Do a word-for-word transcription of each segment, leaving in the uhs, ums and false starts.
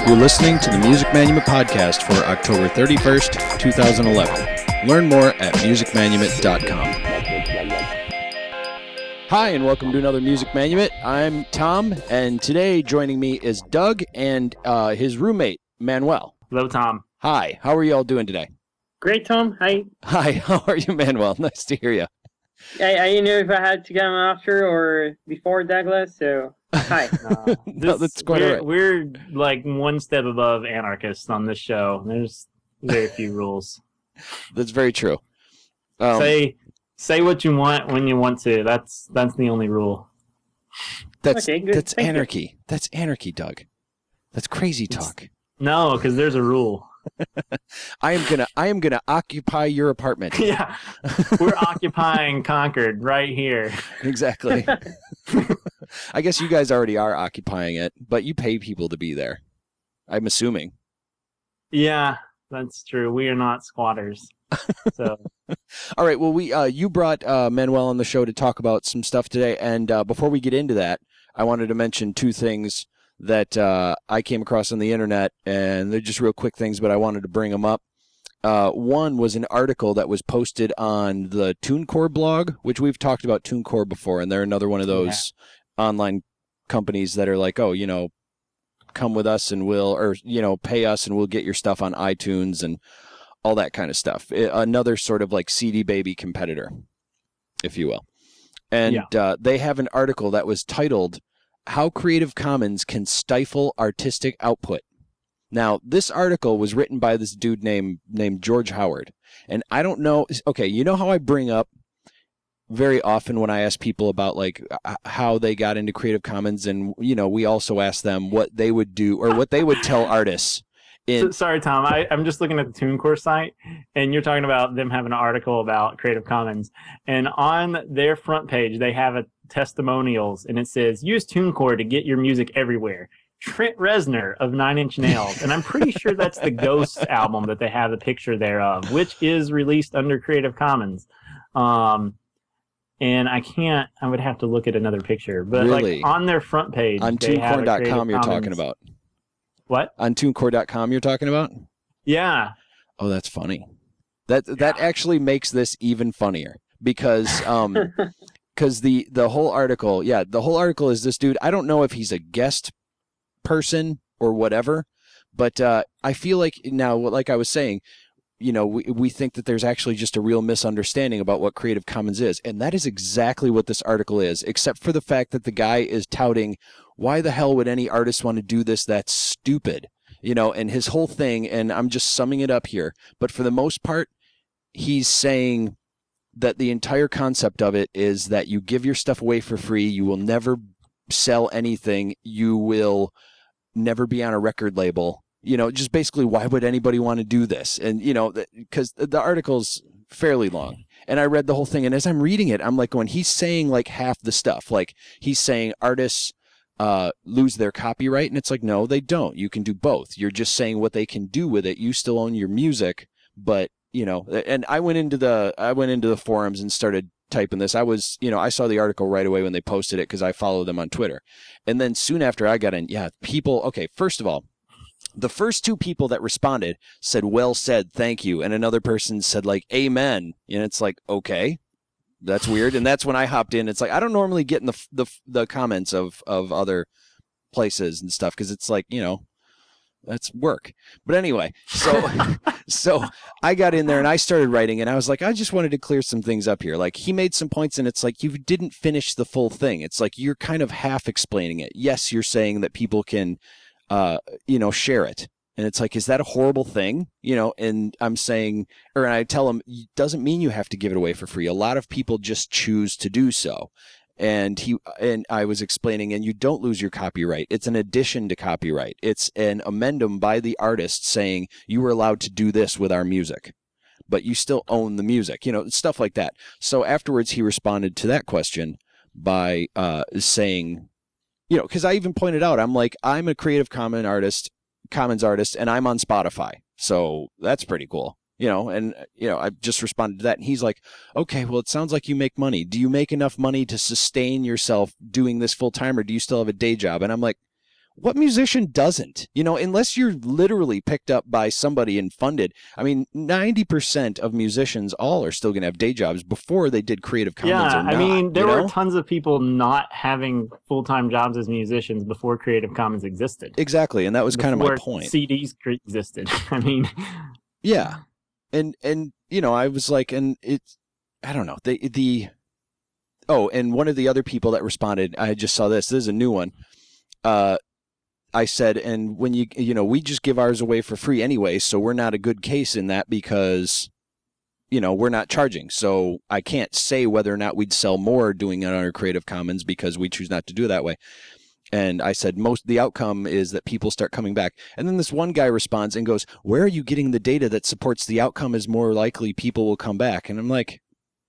You're listening to the Music Manument podcast for October thirty-first, twenty eleven. Learn more at music manument dot com. Hi, and welcome to another Music Manument. I'm Tom, and today joining me is Doug and uh, his roommate, Manuel. Hello, Tom. Hi, how are you all doing today? Great, Tom. Hi. Hi, how are you, Manuel? Nice to hear you. I, I didn't know if I had to come after or before Douglas, so hi. Uh, No, this- that's quite we're, all right. we're like one step above anarchists on this show. There's very few rules. That's very true. Um, say say what you want when you want to. That's that's the only rule. that's Okay, good. that's Thank you. anarchy. That's anarchy, Doug. That's crazy talk. No, because there's a rule. I am gonna I am gonna occupy your apartment. Yeah, we're occupying Concord right here. Exactly. I guess you guys already are occupying it, but you pay people to be there. I'm assuming. Yeah, that's true. We are not squatters. So All right. Well, we uh, you brought uh, Manuel on the show to talk about some stuff today, and uh, before we get into that, I wanted to mention two things that uh, I came across on the internet, and they're just real quick things, but I wanted to bring them up. Uh, one was an article that was posted on the TuneCore blog, which we've talked about TuneCore before, and they're another one of those online companies that are like, oh, you know, come with us and we'll, or, you know, pay us and we'll get your stuff on iTunes and all that kind of stuff. I- another sort of like C D Baby competitor, if you will. And uh, they have an article that was titled, How Creative Commons Can Stifle Artistic Output. Now, this article was written by this dude named named George Howard. And I don't know, okay, you know how I bring up very often when I ask people about like uh, how they got into Creative Commons, and, you know, we also ask them what they would do or what they would tell artists. In, So- sorry, Tom. I, I'm just looking at the TuneCore site, and you're talking about them having an article about Creative Commons. And on their front page, they have a testimonials, and it says, use TuneCore to get your music everywhere. Trent Reznor of Nine Inch Nails. And I'm pretty sure that's the Ghost album that they have the picture there of, which is released under Creative Commons. Um, and I can't, I would have to look at another picture. But Really? like on their front page, on they have TuneCore a dot Creative com you're talking Commons- about. What? On TuneCore dot com you're talking about? Yeah. Oh, that's funny. That that actually makes this even funnier because um because the the whole article, yeah, the whole article is this dude. I don't know if he's a guest person or whatever, but uh, I feel like now, like I was saying, you know, we we think that there's actually just a real misunderstanding about what Creative Commons is, and that is exactly what this article is, except for the fact that the guy is touting, why the hell would any artist want to do this? That's stupid. You know, and his whole thing, and I'm just summing it up here, but for the most part, he's saying that the entire concept of it is that you give your stuff away for free, you will never sell anything, you will never be on a record label. You know, just basically, why would anybody want to do this? And, you know, because the article's fairly long, and I read the whole thing, and as I'm reading it, I'm like going, he's saying like half the stuff. Like, he's saying artists uh, lose their copyright, and it's like, no, they don't. You can do both. You're just saying what they can do with it. You still own your music, but, you know, and I went into the, I went into the forums and started typing this. I was, you know, I saw the article right away when they posted it because I follow them on Twitter. And then soon after I got in, yeah, people, okay, first of all, the first two people that responded said, well said, thank you. And another person said like, amen. And it's like, okay. That's weird. And that's when I hopped in. It's like, I don't normally get in the the, the comments of, of other places and stuff because it's like, you know, that's work. But anyway, so so I got in there and I started writing, and I was like, I just wanted to clear some things up here. Like, he made some points, and it's like, you didn't finish the full thing. It's like, you're kind of half explaining it. Yes, you're saying that people can, uh, you know, share it. And it's like, is that a horrible thing? You know, and I'm saying, or I tell them, it doesn't mean you have to give it away for free. A lot of people just choose to do so. And he and I was explaining, and you don't lose your copyright. It's an addition to copyright. It's an amendum by the artist saying you were allowed to do this with our music, but you still own the music, you know, stuff like that. So afterwards, he responded to that question by uh, saying, you know, because I even pointed out, I'm like, I'm a Creative Commons artist. Commons artist, and I'm on Spotify, so that's pretty cool, you know. And you know, I just responded to that, and he's like, okay, well, it sounds like you make money. Do you make enough money to sustain yourself doing this full time, or do you still have a day job? And I'm like, what musician doesn't? You know, unless you're literally picked up by somebody and funded. I mean, ninety percent of musicians all are still going to have day jobs before they did Creative Commons Yeah, or not. I mean, there you were know? tons of people not having full-time jobs as musicians before Creative Commons existed. Exactly, and that was kind of my Before point. C Ds cre- existed. I mean, Yeah. And, and you know, I was like, and it's, I don't know, the, the, oh, and one of the other people that responded, I just saw this, this is a new one. Uh, I said, and when you, you know, we just give ours away for free anyway, so we're not a good case in that because, you know, we're not charging. So I can't say whether or not we'd sell more doing it under Creative Commons because we choose not to do it that way. And I said, most the outcome is that people start coming back. And then this one guy responds and goes, where are you getting the data that supports the outcome is more likely people will come back? And I'm like,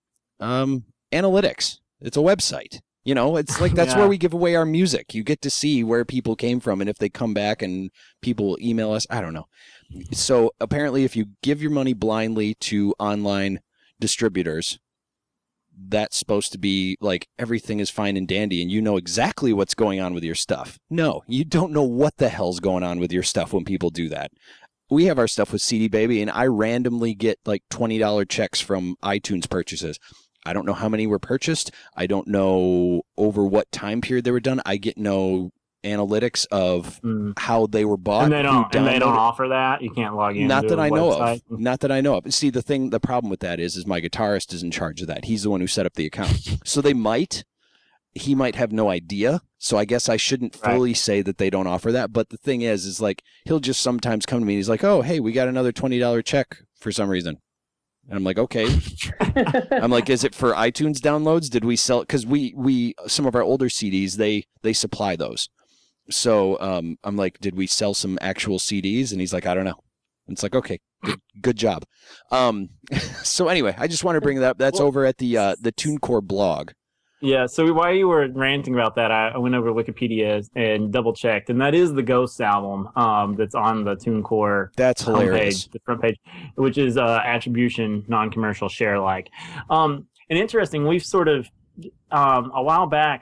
um, analytics. It's a website. You know, it's like that's Yeah. where we give away our music. You get to see where people came from and if they come back and people will email us. I don't know. So apparently if you give your money blindly to online distributors, that's supposed to be like everything is fine and dandy and you know exactly what's going on with your stuff. No, you don't know what the hell's going on with your stuff when people do that. We have our stuff with C D Baby and I randomly get like twenty dollars checks from iTunes purchases. I don't know how many were purchased. I don't know over what time period they were done. I get no analytics of mm. how they were bought. and they don't who and they don't downloaded. offer that. You can't log in. Not to that a I know website. of. Not that I know of. See, the thing, the problem with that is, is my guitarist is in charge of that. He's the one who set up the account. So they might, he might have no idea. So I guess I shouldn't fully Right. say say that they don't offer that. But the thing is, is like, he'll just sometimes come to me and he's like, oh, hey, we got another twenty dollars check for some reason. And I'm like, okay. I'm like, is it for iTunes downloads? Did we sell it? Because we, we, some of our older C Ds, they, they supply those. So um, I'm like, did we sell some actual C Ds? And he's like, I don't know. And it's like, okay, good, good job. Um, so anyway, I just want to bring that up. That's Well- over at the uh, the TuneCore blog. Yeah, so while you were ranting about that, I I went over to Wikipedia and double checked, and that is the Ghosts album um, that's on the TuneCore That's hilarious. homepage, the front page, which is uh, attribution, non-commercial, share alike. Um, and interesting, we've sort of um, a while back,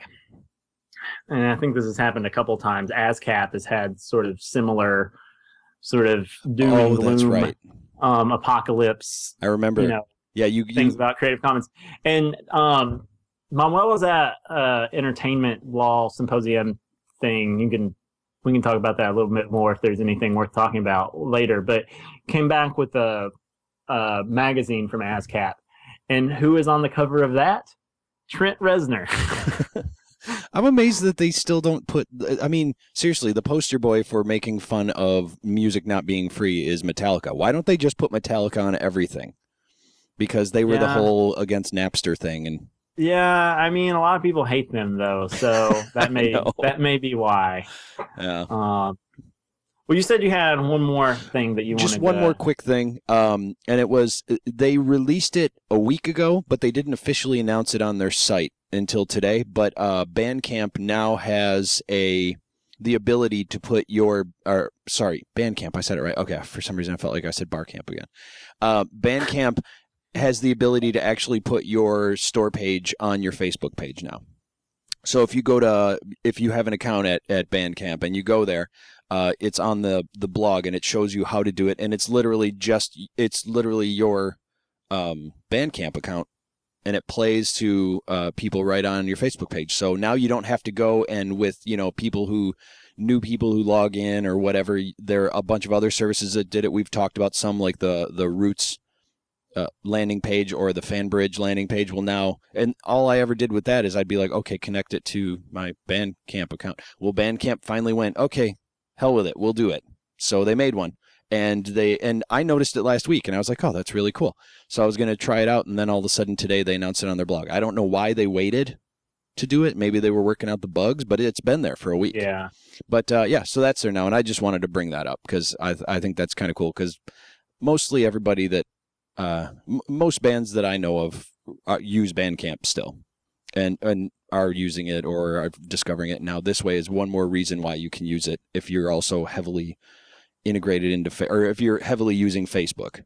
and I think this has happened a couple times. ASCAP has had sort of similar, sort of doom Oh, and gloom, that's right. um, apocalypse. I remember. You know, yeah, you, things you about Creative Commons. And um, Manuel was at uh, entertainment law symposium thing. You can we can talk about that a little bit more if there's anything worth talking about later. But came back with a, a magazine from ASCAP, and who is on the cover of that? Trent Reznor. I'm amazed that they still don't put. I mean, seriously, the poster boy for making fun of music not being free is Metallica. Why don't they just put Metallica on everything? Because they were the Yeah. whole against Napster thing, and Yeah, I mean, a lot of people hate them though, so that may know. that may be why. yeah. Um, well, you said you had one more thing that you Just wanted. one to, more quick thing, um, and it was they released it a week ago, but they didn't officially announce it on their site until today. But uh, Bandcamp now has a the ability to put your or sorry, Bandcamp. I said it right. Okay, for some reason I felt like I said Barcamp again. Uh, Bandcamp has the ability to actually put your store page on your Facebook page now. So if you go to if you have an account at, at Bandcamp and you go there, uh, it's on the, the blog and it shows you how to do it, and it's literally just it's literally your um, Bandcamp account, and it plays to uh, people right on your Facebook page. So now you don't have to go and with you know people who new people who log in or whatever. There are a bunch of other services that did it. We've talked about some like the the Roots Uh, landing page or the FanBridge landing page. Will now, and all I ever did with that is I'd be like, okay, connect it to my Bandcamp account. Well, Bandcamp finally went, okay, hell with it, we'll do it. So they made one, and they and I noticed it last week, and I was like, oh, that's really cool. So I was going to try it out, and then all of a sudden today they announced it on their blog. I don't know why they waited to do it. Maybe they were working out the bugs, but it's been there for a week. Yeah. But uh, yeah, so that's there now, and I just wanted to bring that up because I I think that's kind of cool because mostly everybody that Uh, m- most bands that I know of uh, use Bandcamp still, and and are using it or are discovering it now. This way is one more reason why you can use it if you're also heavily integrated into, fa- or if you're heavily using Facebook.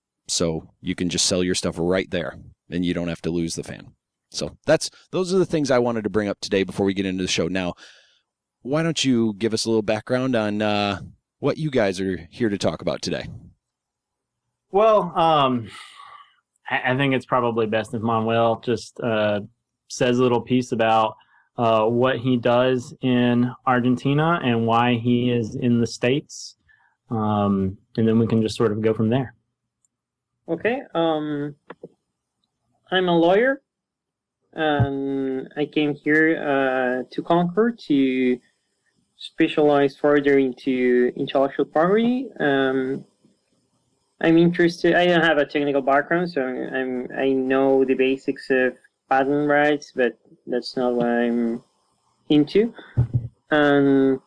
So you can just sell your stuff right there, and you don't have to lose the fan. So that's those are the things I wanted to bring up today before we get into the show. Now, why don't you give us a little background on uh, what you guys are here to talk about today? Well, um, I, I think it's probably best if Manuel just uh, says a little piece about uh, what he does in Argentina and why he is in the States. Um, and then we can just sort of go from there. Okay. Um, I'm a lawyer, and I came here uh, to Concord to specialize further into intellectual property. Um, I'm interested. I don't have a technical background, so I'm I know the basics of patent rights, but that's not what I'm into. And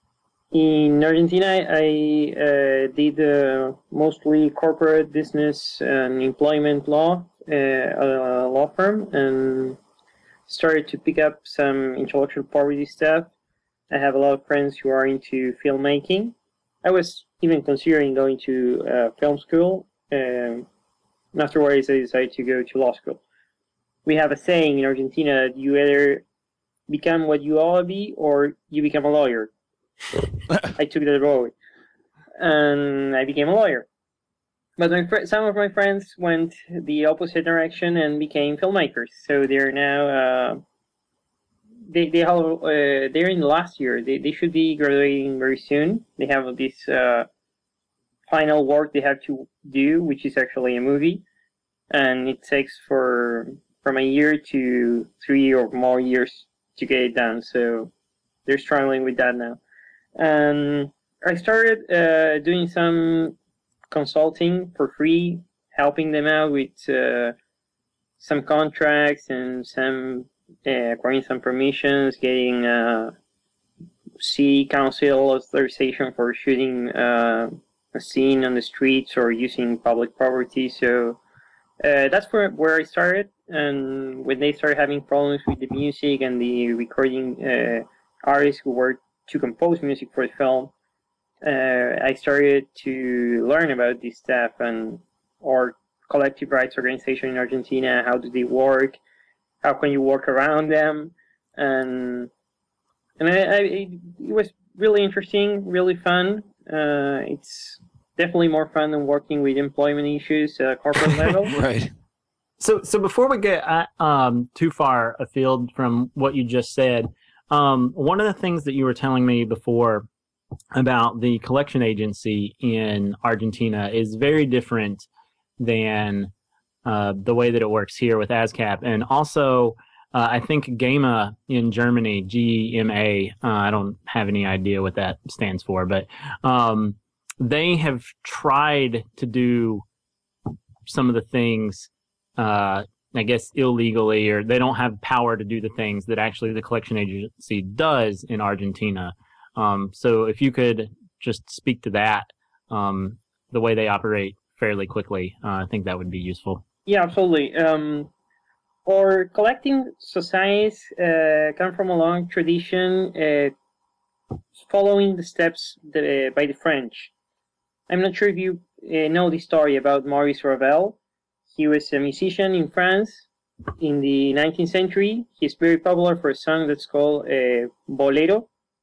in Argentina, I uh, did uh, mostly corporate business and employment law, uh, a law firm, and started to pick up some intellectual property stuff. I have a lot of friends who are into filmmaking. I was even considering going to uh, film school. Um, and afterwards, I decided to go to law school. We have a saying in Argentina that you either become what you ought to be or you become a lawyer. I took that road, and I became a lawyer. But my fr- some of my friends went the opposite direction and became filmmakers. So they're now uh, they they have uh, they're in the last year. They they should be graduating very soon. They have this uh, final work they have to do, which is actually a movie, and it takes for from a year to three or more years to get it done. So they're struggling with that now. And I started uh, doing some consulting for free, helping them out with uh, some contracts and some uh, acquiring some permissions, getting uh, city council authorization for shooting uh, a scene on the streets or using public property. So uh, that's where where I started. And when they started having problems with the music and the recording uh, artists who were to compose music for the film, uh, I started to learn about this stuff and or collective rights organization in Argentina. How do they work? How can you work around them? And and I, I it was really interesting, really fun. Uh, it's definitely more fun than working with employment issues at corporate level. Right. So, so before we get uh, um, too far afield from what you just said, um, one of the things that you were telling me before about the collection agency in Argentina is very different than uh, the way that it works here with ASCAP. And also, uh, I think GEMA in Germany, G E M A, uh, I don't have any idea what that stands for, but um, they have tried to do some of the things Uh, I guess illegally, or they don't have power to do the things that actually the collection agency does in Argentina. Um, so if you could just speak to that, um, the way they operate fairly quickly, uh, I think that would be useful. Yeah, absolutely. Um, our collecting societies uh, come from a long tradition uh, following the steps that, uh, by the French. I'm not sure if you uh, know the story about Maurice Ravel. He was a musician in France in the nineteenth century. He's very popular for a song that's called uh, Bolero.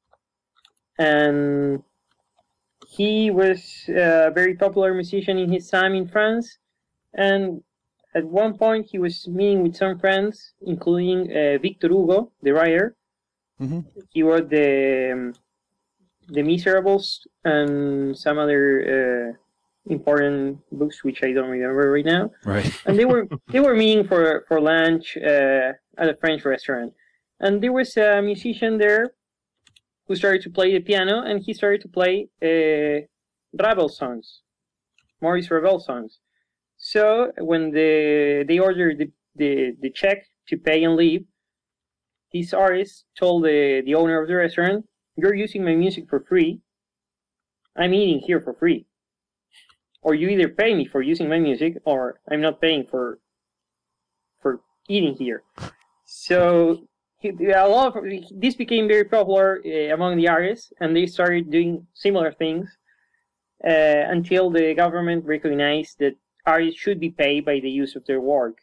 And he was a very popular musician in his time in France. And at one point, he was meeting with some friends, including uh, Victor Hugo, the writer. Mm-hmm. He wrote the, um, the Miserables and some other uh, important books which I don't remember right now. Right. And they were they were meeting for for lunch uh, at a French restaurant, and there was a musician there who started to play the piano, and he started to play uh, Ravel songs, Maurice Ravel songs. So when the they ordered the, the, the check to pay and leave, this artist told the, the owner of the restaurant, "You're using my music for free. I'm eating here for free. Or you either pay me for using my music, or I'm not paying for for eating here." So he, a lot of this became very popular uh, among the artists, and they started doing similar things uh, until the government recognized that artists should be paid by the use of their work.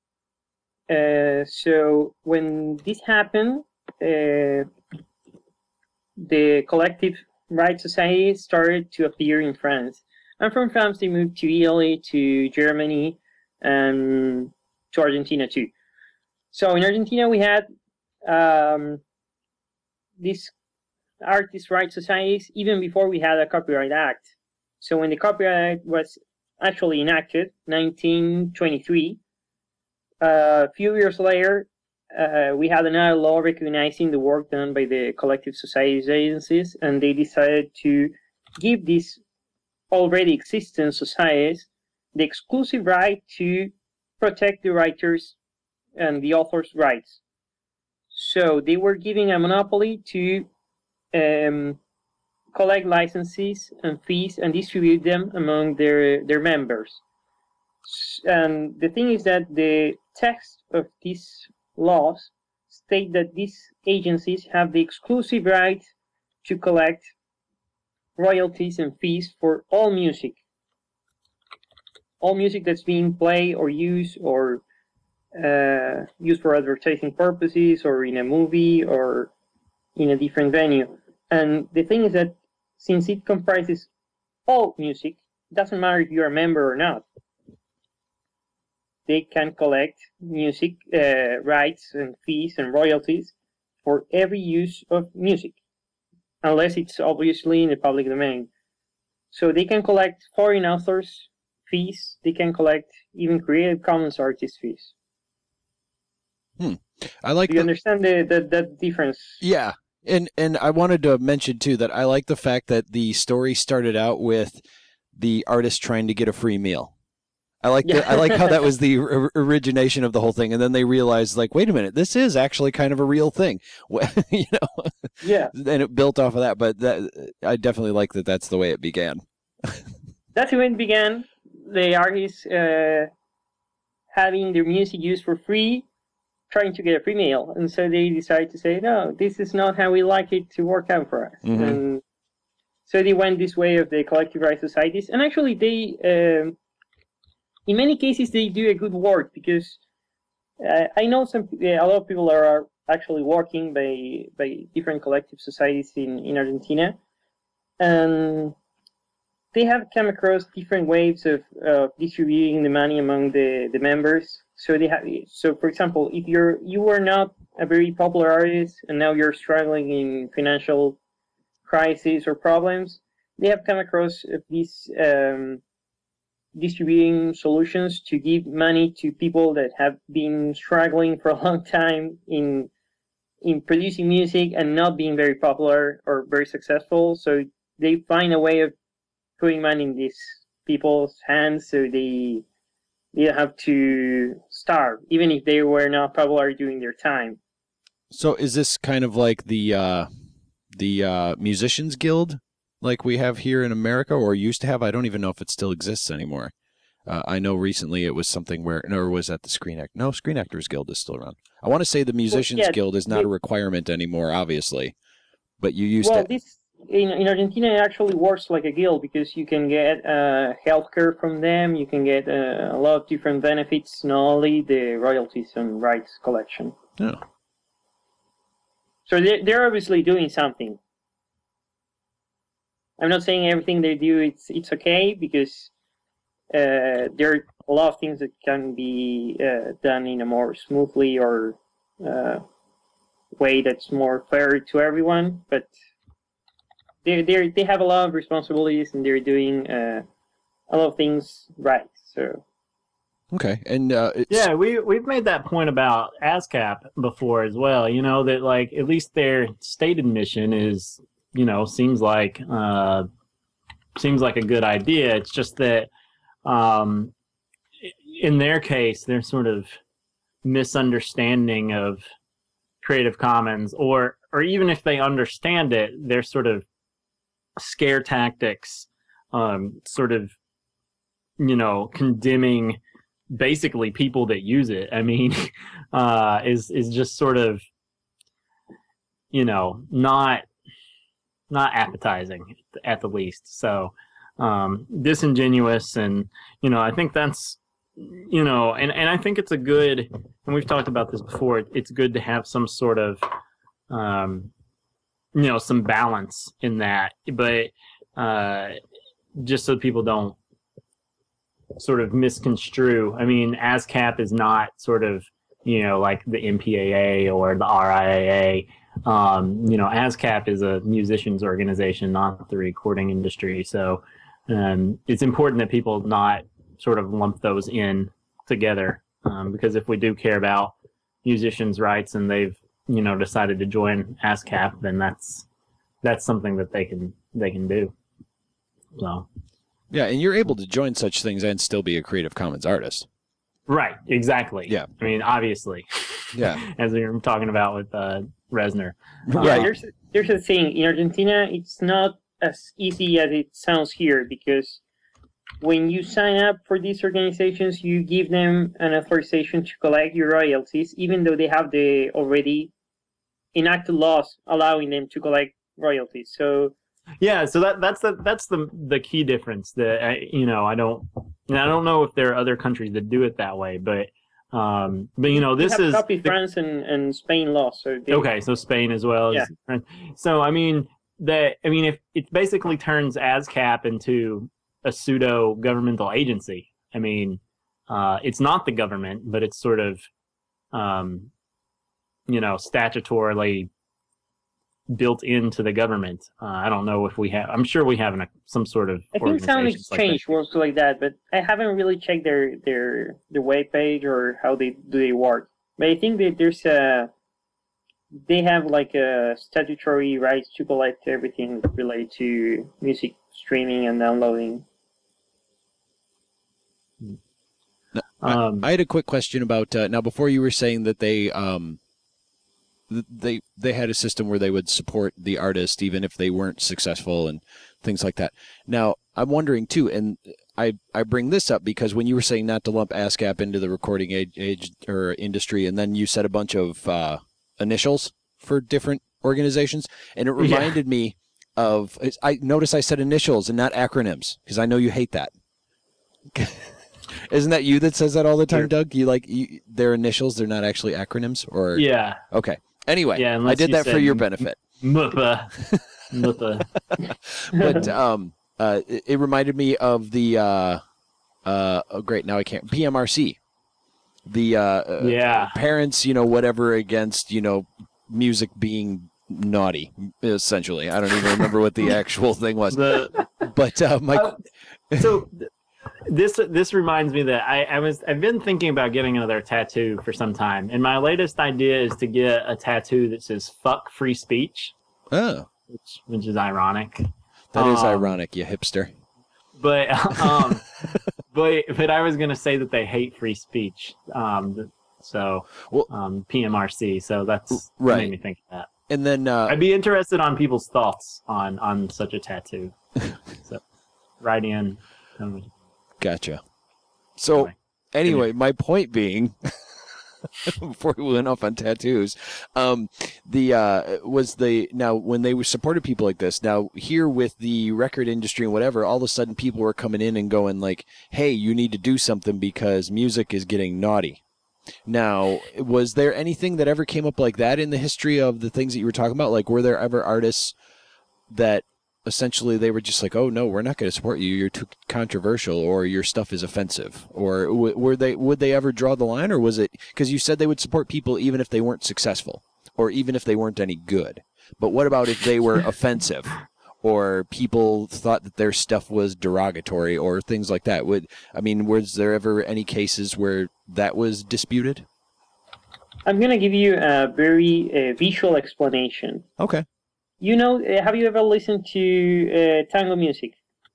Uh, so when this happened, uh, the collective rights societies started to appear in France. And from France, they moved to Italy, to Germany, and to Argentina too. So in Argentina, we had um, these artist rights societies even before we had a Copyright Act. So when the Copyright Act was actually enacted, nineteen twenty-three, uh, a few years later, uh, we had another law recognizing the work done by the collective societies agencies, and they decided to give these already existing societies the exclusive right to protect the writers and the authors' rights. So they were giving a monopoly to um, collect licenses and fees and distribute them among their, their members. And the thing is that the text of these laws state that these agencies have the exclusive right to collect royalties and fees for all music. All music that's being played or used or uh, used for advertising purposes or in a movie or in a different venue. And the thing is that since it comprises all music, it doesn't matter if you're a member or not. They can collect music uh, rights and fees and royalties for every use of music, unless it's obviously in the public domain. So they can collect foreign authors' fees. They can collect even Creative Commons artist fees. Hmm. I like. Do you the, understand the, the the difference? Yeah, and and I wanted to mention too that I like the fact that the story started out with the artist trying to get a free meal. I like Yeah. the, I like how that was the or- origination of the whole thing, and then they realized, like, wait a minute, this is actually kind of a real thing, you know. Yeah. And it built off of that, but that I definitely like that. That's the way it began. That's when it began. The artists uh, having their music used for free, trying to get a free meal, and so they decided to say, no, this is not how we like it to work out for us. Mhm. And so they went this way of the collective rights societies, and actually they. Um, In many cases, they do a good work because uh, I know some a lot of people are actually working by by different collective societies in, in Argentina, and they have come across different ways of uh, distributing the money among the, the members. So they have so for example, if you're you were not a very popular artist and now you're struggling in financial crisis or problems, they have come across these. Um, distributing solutions to give money to people that have been struggling for a long time in in producing music and not being very popular or very successful. So they find a way of putting money in these people's hands so they they have to starve, even if they were not popular during their time. So is this kind of like the uh, the uh, Musicians Guild, like we have here in America, or used to have? I don't even know if it still exists anymore. Uh, I know recently it was something where, or was that the Screen Act? No, Screen Actors Guild is still around. I want to say the Musicians Well, yeah, Guild is not the- a requirement anymore, obviously, but you used Well, to. this in, in Argentina it actually works like a guild because you can get uh, healthcare from them. You can get uh, a lot of different benefits, not only the royalties and rights collection. Oh. So they're, they're obviously doing something. I'm not saying everything they do it's it's okay because uh, there are a lot of things that can be uh, done in a more smoothly or uh, way that's more fair to everyone. But they they they have a lot of responsibilities and they're doing uh, a lot of things right. So Okay, and uh, it's, Yeah, we we've made that point about ASCAP before as well. You know that like at least their stated mission is, you know, seems like uh, seems like a good idea. It's just that um, in their case, their sort of misunderstanding of Creative Commons, or or even if they understand it, their sort of scare tactics, um, sort of, you know, condemning basically people that use it. I mean, uh, is is just sort of, you know, not not appetizing at the least. So um, disingenuous, and you know, I think that's, you know, and and I think it's a good, and we've talked about this before. It's good to have some sort of um, you know, some balance in that, but uh, just so people don't sort of misconstrue. I mean, ASCAP is not sort of, you know, like the M P A A or the R I A A. Um, you know, ASCAP is a musicians organization, not the recording industry. So um, it's important that people not sort of lump those in together, um, because if we do care about musicians' rights and they've, you know, decided to join ASCAP, then that's that's something that they can they can do. So Yeah, and you're able to join such things and still be a Creative Commons artist. right, exactly. Yeah. I mean, obviously. Yeah. As we were talking about with uh, Resner. Yeah, Right. there's there's a thing in Argentina. It's not as easy as it sounds here, because when you sign up for these organizations, you give them an authorization to collect your royalties, even though they have the already enacted laws allowing them to collect royalties. So Yeah, so that that's the that's the the key difference. That I, you know, I don't, and I don't know if there are other countries that do it that way, but um, but you know, we this have is copy the- France and, and Spain laws. So they, okay. So Spain as well. As, So I mean that I mean if it basically turns ASCAP into a pseudo governmental agency. I mean, uh, it's not the government, but it's sort of, um, you know, statutorily built into the government. Uh, I don't know if we have. I'm sure we have an, some sort of. I think Sound organizations like Exchange that. works like that, but I haven't really checked their their their web page or how they do they work. But I think that there's a they have like a statutory rights to collect everything related to music streaming and downloading. Um, I had a quick question about uh, now. Before you were saying that they um, th- they they had a system where they would support the artist even if they weren't successful and things like that. Now I'm wondering too, and I I bring this up because when you were saying not to lump ASCAP into the recording age, age or industry, and then you said a bunch of uh, initials for different organizations, and it Yeah. reminded me of. I notice I said initials and not acronyms because I know you hate that. Isn't that you that says that all the time, Sure. Doug? You like you, their initials; they're not actually acronyms, or yeah, okay. Anyway, Yeah, I unless did you that for said- your benefit. M U P A, M U P A. But um, uh, it, it reminded me of the uh, uh, oh, great. Now I can't. P M R C, the uh, uh, Yeah. parents, you know, whatever against you know music being naughty. Essentially, I don't even remember what the actual thing was. The But uh, my Uh, so th- this this reminds me that I, I was I've been thinking about getting another tattoo for some time, and my latest idea is to get a tattoo that says "fuck free speech," oh, which which is ironic. that is Um, ironic, you hipster. But um, but but I was gonna say that they hate free speech. Um, so Well- um, P M R C. So that's Right. made me think of that. And then uh, I'd be interested on people's thoughts on on such a tattoo. So write in. tell me. Gotcha. So anyway, my point being, before we went off on tattoos, um, the uh, was the now when they were supported people like this. Now here with the record industry and whatever, all of a sudden people were coming in and going like, "Hey, you need to do something because music is getting naughty." Now, was there anything that ever came up like that in the history of the things that you were talking about? Like, were there ever artists that essentially they were just like, oh no, we're not going to support you, you're too controversial, or your stuff is offensive, or w- were they would they ever draw the line, or was it because you said they would support people even if they weren't successful or even if they weren't any good? But what about if they were offensive or people thought that their stuff was derogatory or things like that? Would I mean, was there ever any cases where that was disputed? I'm gonna give you a very uh, visual explanation. Okay. You know, uh, have you ever listened to uh, tango music?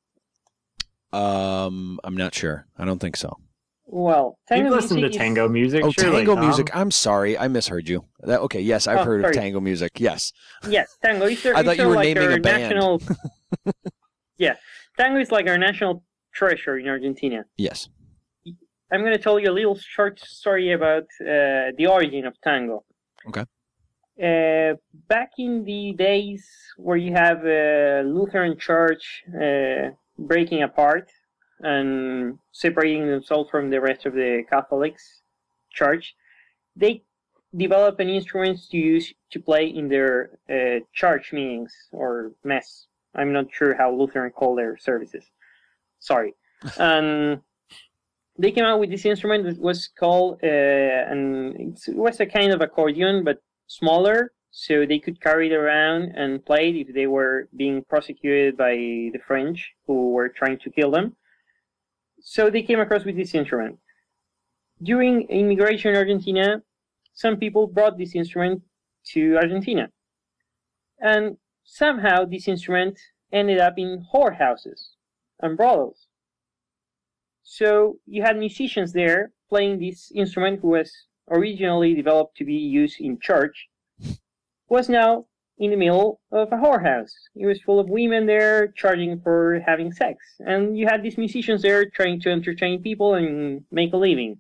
Um, I'm not sure. I don't think so. Well, tango You've listened to music is- tango music. Oh, surely, tango Tom. music. I'm sorry, I misheard you. That, okay, yes, I've Oh, heard sorry. of tango music. Yes. Yes, tango. Is I thought you were like naming our a band. national. Yeah, tango is like our national treasure in Argentina. Yes. I'm going to tell you a little short story about uh, the origin of tango. Okay. Uh, back in the days where you have uh, Lutheran Church uh, breaking apart and separating themselves from the rest of the Catholics Church, they develop an instrument to use to play in their uh, church meetings or mass. I'm not sure how Lutheran call their services. Sorry. And they came out with this instrument that was called, uh, and it was a kind of accordion, but smaller, so they could carry it around and play it if they were being prosecuted by the French, who were trying to kill them. So they came across with this instrument. During immigration in Argentina, some people brought this instrument to Argentina. And somehow this instrument ended up in whorehouses and brothels. So you had musicians there playing this instrument, who was originally developed to be used in church, was now in the middle of a whorehouse. It was full of women there charging for having sex. And you had these musicians there trying to entertain people and make a living.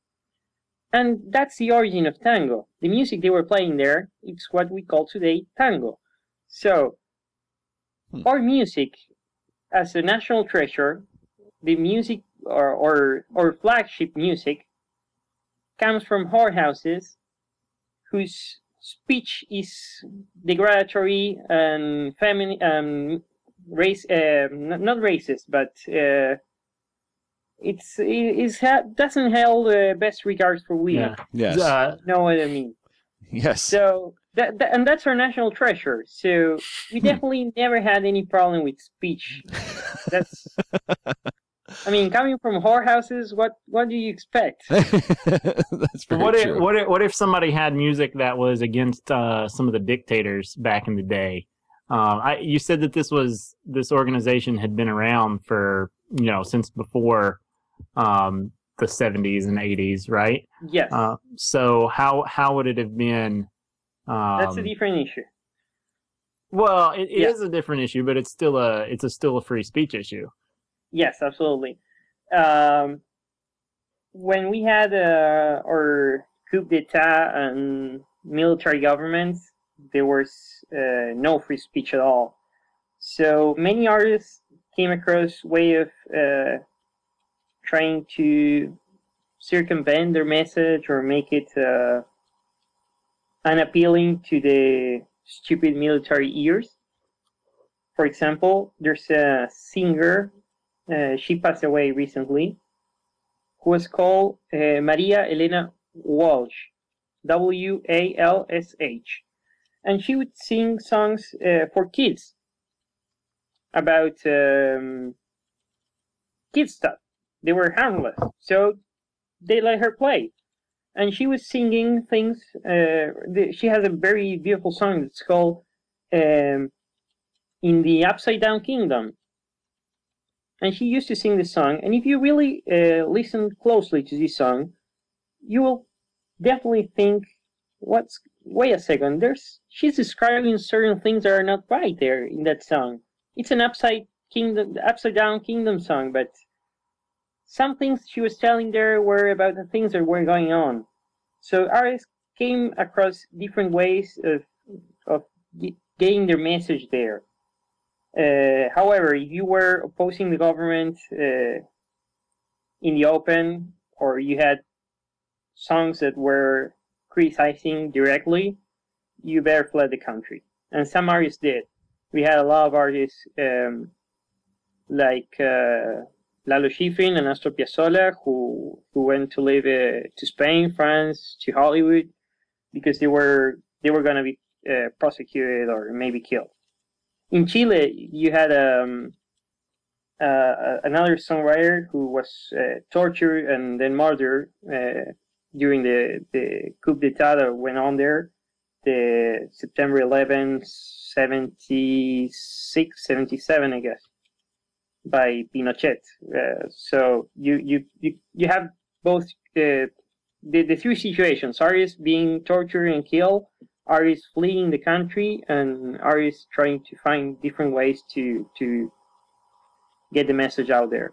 And that's the origin of tango. The music they were playing there, it's what we call today tango. So, hmm. our music, as a national treasure, the music or, or, or flagship music, comes from whorehouses whose speech is degradatory and feminine, um, race, uh, not, not racist, but uh, it's it is ha- doesn't hold the uh, best regards for women. Yeah. Yes. Uh, know what I mean? Yes. So that, that and that's our national treasure. So we definitely never had any problem with speech. That's. I mean, coming from whorehouses, what what do you expect? That's very what true. If, what if what if somebody had music that was against uh, some of the dictators back in the day? Um, I, you said that this was this organization had been around for you know since before um, the seventies and eighties, right? Yes. Uh, so how how would it have been? Um, That's a different issue. Well, it, it yeah. is a different issue, but it's still a it's a still a free speech issue. Yes, absolutely. Um, when we had uh, our coup d'etat and military governments, there was uh, no free speech at all. So many artists came across way of uh, trying to circumvent their message or make it uh, unappealing to the stupid military ears. For example, there's a singer. Uh, she passed away recently, who was called uh, Maria Elena Walsh, W A L S H. And she would sing songs uh, for kids about um, kid stuff. They were harmless, so they let her play. And she was singing things. Uh, the, she has a very beautiful song that's called um, In the Upside Down Kingdom. And she used to sing this song. And if you really uh, listen closely to this song, you will definitely think, "What's? Wait a second. There's she's describing certain things that are not right there in that song. It's an upside kingdom, upside down kingdom song, but some things she was telling there were about the things that were going on." So artists came across different ways of of getting their message there. Uh, however, if you were opposing the government uh, in the open, or you had songs that were criticizing directly, you better fled the country. And some artists did. We had a lot of artists um, like uh, Lalo Schifrin and Astor Piazzolla who who went to live uh, to Spain, France, to Hollywood, because they were they were going to be uh, prosecuted or maybe killed. In Chile, you had um, uh, another songwriter who was uh, tortured and then murdered uh, during the, the coup d'etat that went on there, the September eleventh, seventy-six, seventy-seven, I guess, by Pinochet. Uh, so you, you, you, you have both uh, the, the three situations: artists being tortured and killed, artists fleeing the country, and artists trying to find different ways to to get the message out there.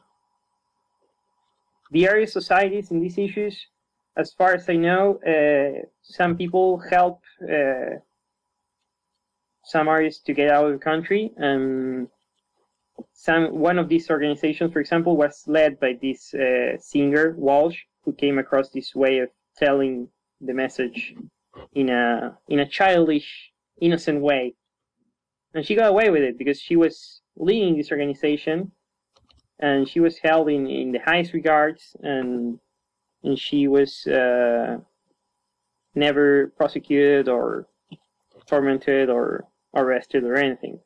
The area societies in these issues, as far as I know, uh, some people help uh, some artists to get out of the country, and some one of these organizations, for example, was led by this uh, singer Walsh, who came across this way of telling the message in a in a childish, innocent way, and she got away with it because she was leading this organization, and she was held in, in the highest regards, and and she was uh, never prosecuted or tormented or arrested or anything.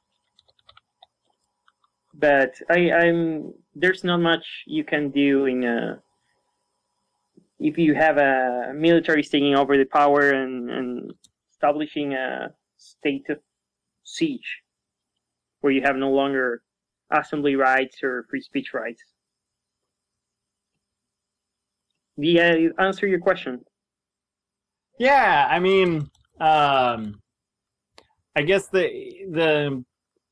But I, I'm there's not much you can do in a if you have a military taking over the power and, and establishing a state of siege where you have no longer assembly rights or free speech rights. Did I answer your question? Yeah, I mean, um, I guess the the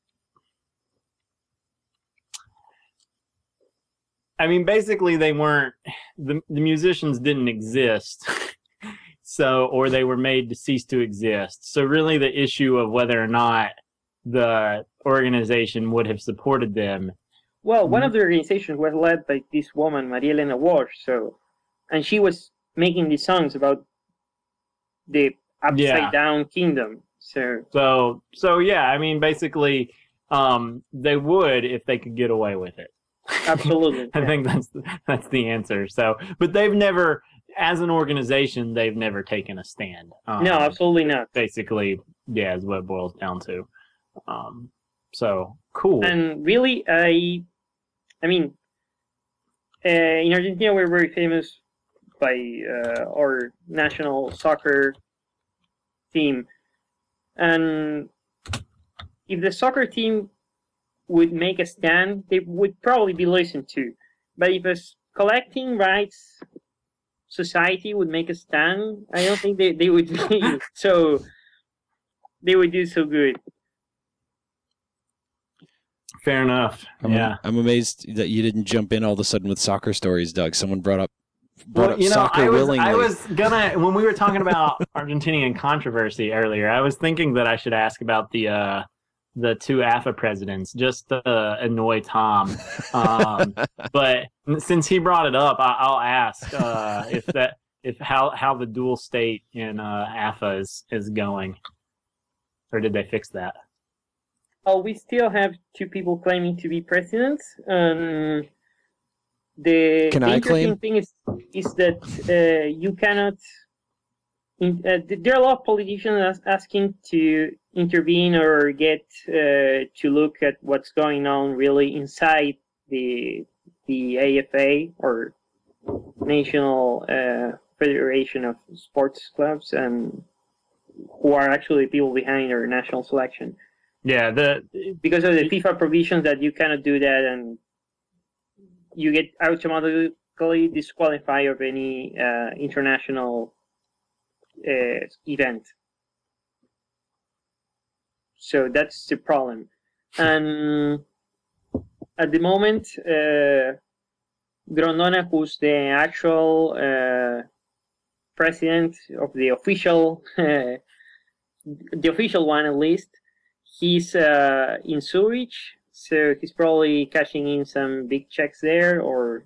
I mean, basically, they weren't the the musicians didn't exist, so or they were made to cease to exist. So really, the issue of whether or not the organization would have supported them. Well, one of the organizations was led by this woman, Maria Elena Walsh. So, and she was making these songs about the upside Yeah. down kingdom. So, So so yeah, I mean, basically, um, they would if they could get away with it. absolutely. I yeah. think that's that's the answer. So, but they've never, as an organization, they've never taken a stand. Um, No, absolutely not. Basically, yeah, is what it boils down to. Um, so cool. And really, I, I mean, uh, in Argentina, we're very famous by uh, our national soccer team, and if the soccer team would make a stand, they would probably be listened to. But if a collecting rights society would make a stand, I don't think they, they would be so. They would do so good. Fair enough. I'm, yeah. I'm amazed that you didn't jump in all of a sudden with soccer stories, Doug. Someone brought up brought Well, up you know, soccer I was, willingly. I was gonna when we were talking about Argentinian controversy earlier. I was thinking that I should ask about the uh, the two A F A presidents just to uh, annoy Tom. Um, but since he brought it up, I, I'll ask uh, if that if how how the dual state in uh, A F A is is going, or did they fix that? Oh, we still have two people claiming to be presidents. Um, the, Can the I interesting claim? thing is is that uh, you cannot. In, uh, there are a lot of politicians as, asking to intervene or get uh, to look at what's going on really inside the the A F A or National uh, Federation of Sports Clubs, and who are actually people behind our national selection. Yeah, the Because of the FIFA provisions that you cannot do that, and you get automatically disqualified of any uh, international uh, event. So that's the problem. And at the moment, uh, Grondona, who's the actual uh, president of the official, uh, the official one at least, he's uh, in Zurich, so he's probably cashing in some big checks there, or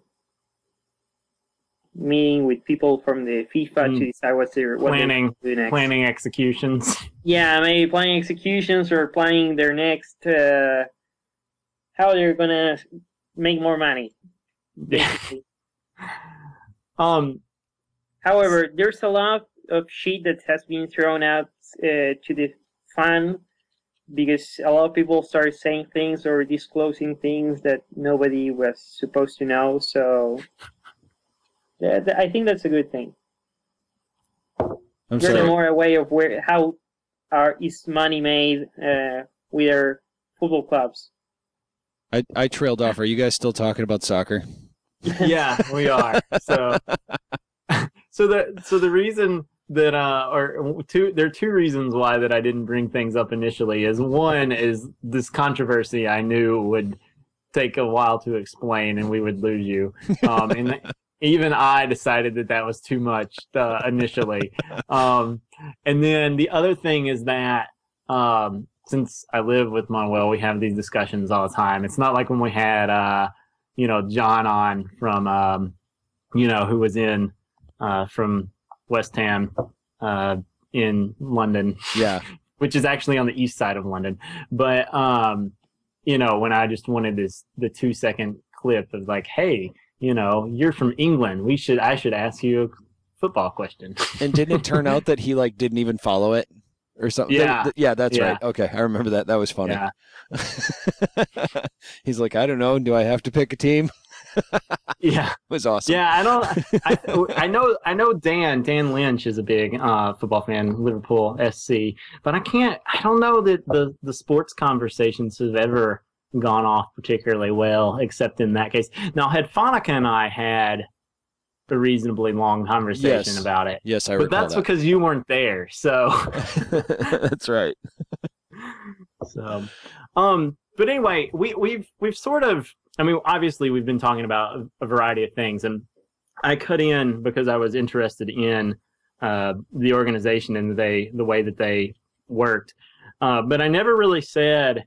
meeting with people from the FIFA Mm. to decide what's their what planning they do next. planning executions. Yeah, maybe planning executions or planning their next uh, how they're gonna make more money. Yeah. Basically. Um. However, there's a lot of shit that has been thrown out uh, to the fan because a lot of people started saying things or disclosing things that nobody was supposed to know. So th- th- I think that's a good thing. I'm There's sorry. more a way of where how are is money made uh, with our football clubs. I, I trailed off. Are you guys still talking about soccer? Yeah, we are. So, so the so the reason that uh, or two there are two reasons why that I didn't bring things up initially is one is this controversy I knew would take a while to explain and we would lose you. Um, and even I decided that that was too much uh, initially. Um, and then the other thing is that um, since I live with Manuel, we have these discussions all the time. It's not like when we had, uh, you know, John on from, um, you know, who was in uh, from West Ham, uh, in London. Yeah. Which is actually on the east side of London. But, um, you know, when I just wanted this, the two second clip of like, hey, you know, you're from England. We should, I should ask you a football question. And didn't it turn out that he like didn't even follow it or something? Yeah. Th- yeah, that's Yeah. right. Okay. I remember that. That was funny. Yeah. He's like, I don't know. Do I have to pick a team? Yeah. It was awesome. Yeah, I don't. I, I know. I know Dan. Dan Lynch is a big uh, football fan, Liverpool S C. But I can't. I don't know that the the sports conversations have ever gone off particularly well, except in that case. Now, had Fanica and I had a reasonably long conversation Yes. about it, Yes, I but recall that's that. because you weren't there. So, That's right. so, um. But anyway, we we've we've sort of. I mean, obviously, we've been talking about a, a variety of things, and I cut in because I was interested in uh, the organization and they the way that they worked. Uh, but I never really said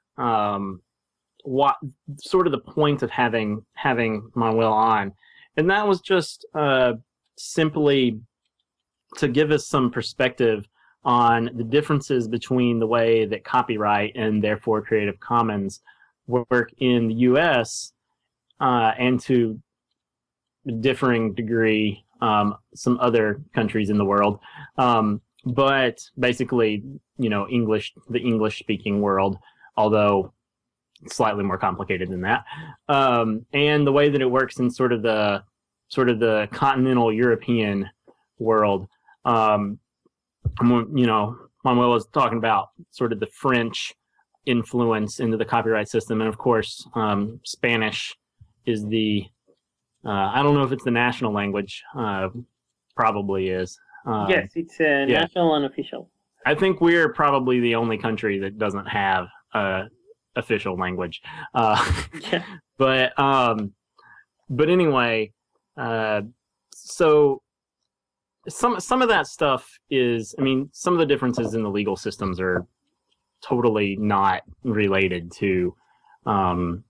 um, what sort of the point of having having Manuel on, and that was just uh, simply to give us some perspective on the differences between the way that copyright and therefore Creative Commons work in the U S uh, and to a differing degree um, some other countries in the world. Um, but basically, you know, English, the English-speaking world, although slightly more complicated than that. Um, and the way that it works in sort of the sort of the continental European world. Um, you know, Manuel was talking about sort of the French influence into the copyright system, and of course, um, Spanish is the uh, I don't know if it's the national language, uh, probably is. Um, yes, it's uh, yeah. national and official. I think we're probably the only country that doesn't have a official language. Uh, Yeah. but um, but anyway, uh, so some some of that stuff is, I mean, some of the differences in the legal systems are totally not related to um,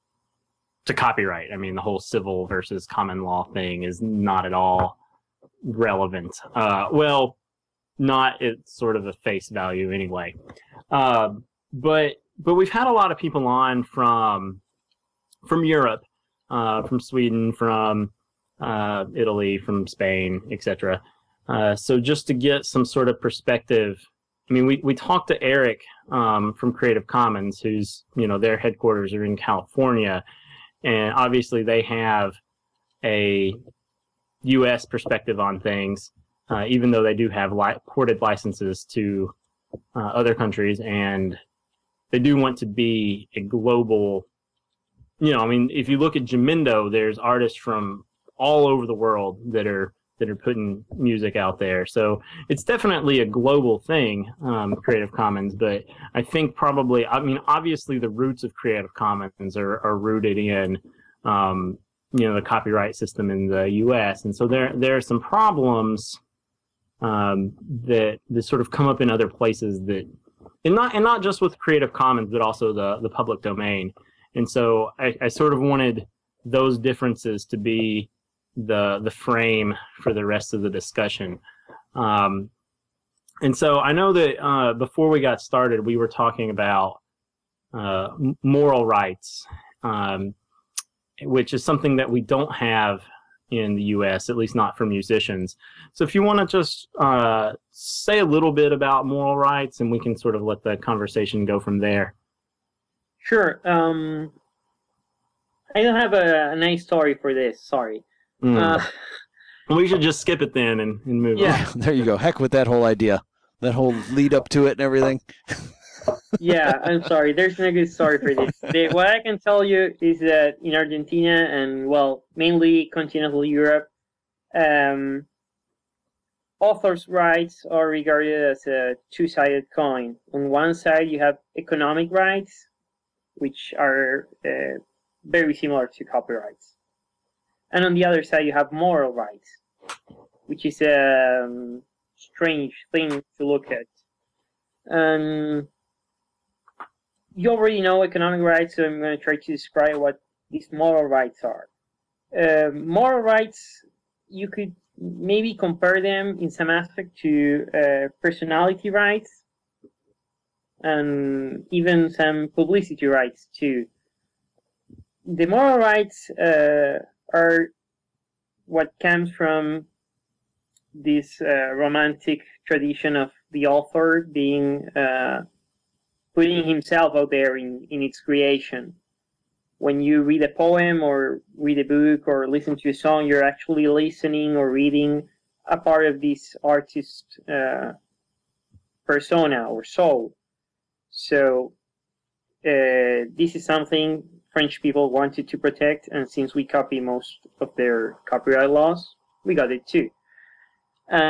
to copyright. I mean, the whole civil versus common law thing is not at all relevant. Uh, well, not at sort of a face value anyway. Uh, but but we've had a lot of people on from from Europe, uh, from Sweden, from uh, Italy, from Spain, et cetera. Uh, so just to get some sort of perspective, I mean, we, we talked to Eric um, from Creative Commons, who's, you know, their headquarters are in California, and obviously they have a U S perspective on things, uh, even though they do have li- ported licenses to uh, other countries, and they do want to be a global, you know, I mean, if you look at Jamindo, there's artists from all over the world that are that are putting music out there. So it's definitely a global thing, um, Creative Commons. But I think probably, I mean, obviously the roots of Creative Commons are, are rooted in, um, you know, the copyright system in the U S. And so there there are some problems um, that that sort of come up in other places that, and not and not just with Creative Commons, but also the the public domain. And so I, I sort of wanted those differences to be the the frame for the rest of the discussion. Um, and so I know that uh, before we got started, we were talking about uh, moral rights, um, which is something that we don't have in the U S, at least not for musicians. So if you want to just uh, say a little bit about moral rights, and we can sort of let the conversation go from there. Sure. Um, I don't have a, a nice story for this. Sorry. Mm. Uh, We should just skip it then and, and move Yeah. on. There you go. Heck with that whole idea. That whole lead up to it and everything. yeah, I'm sorry. There's no good story for this. The, what I can tell you is that in Argentina and, well, mainly continental Europe, um, authors' rights are regarded as a two-sided coin. On one side, you have economic rights, which are uh, very similar to copyrights. And on the other side, you have moral rights, which is a um, strange thing to look at. Um, you already know economic rights, so I'm going to try to describe what these moral rights are. Uh, moral rights, you could maybe compare them in some aspect to uh, personality rights and even some publicity rights too. The moral rights uh, are what comes from this uh, romantic tradition of the author being uh, putting himself out there in, in its creation. When you read a poem or read a book or listen to a song, you're actually listening or reading a part of this artist's uh, persona or soul. So uh, this is something French people wanted to protect, and since we copy most of their copyright laws, we got it too. Uh,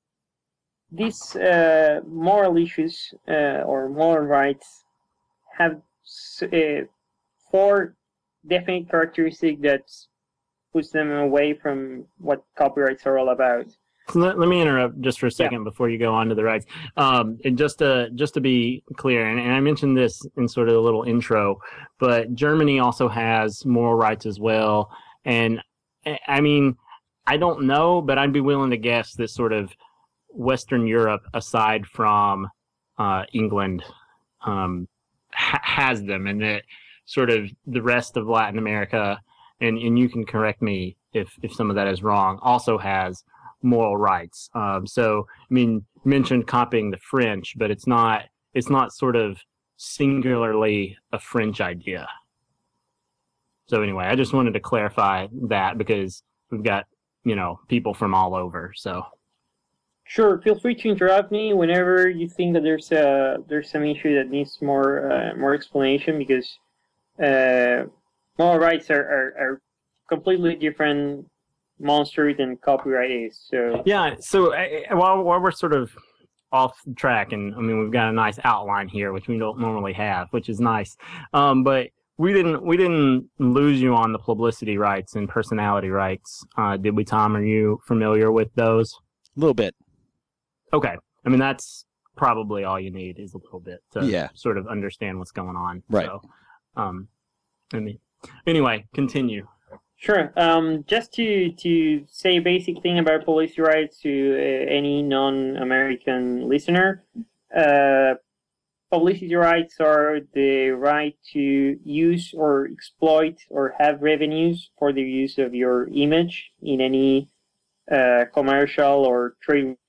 these uh, moral issues uh, or moral rights have uh, four definite characteristics that puts them away from what copyrights are all about. So let, let me interrupt just for a second yeah. before you go on to the rights. Um, and just to just to be clear, and, and I mentioned this in sort of a little intro, but Germany also has moral rights as well. And I mean, I don't know, but I'd be willing to guess that sort of Western Europe, aside from uh, England, um, ha- has them, and that sort of the rest of Latin America, and, and you can correct me if, if some of that is wrong, also has moral rights. Um, so, I mean, you mentioned copying the French, but it's not it's not sort of singularly a French idea. So anyway, I just wanted to clarify that because we've got, you know, people from all over. So sure, feel free to interrupt me whenever you think that there's a there's some issue that needs more uh, more explanation, because uh, moral rights are, are, are completely different monster than copyright is. So yeah, so uh, while while we're sort of off track, and I mean we've got a nice outline here, which we don't normally have, which is nice. Um, but we didn't we didn't lose you on the publicity rights and personality rights, uh, did we, Tom? Are you familiar with those? A little bit. Okay, I mean that's probably all you need is a little bit to yeah. sort of understand what's going on. Right. So, um, I mean, anyway, continue. Sure. Um, just to to say a basic thing about publicity rights to uh, any non-American listener, uh, publicity rights are the right to use or exploit or have revenues for the use of your image in any uh, commercial or trade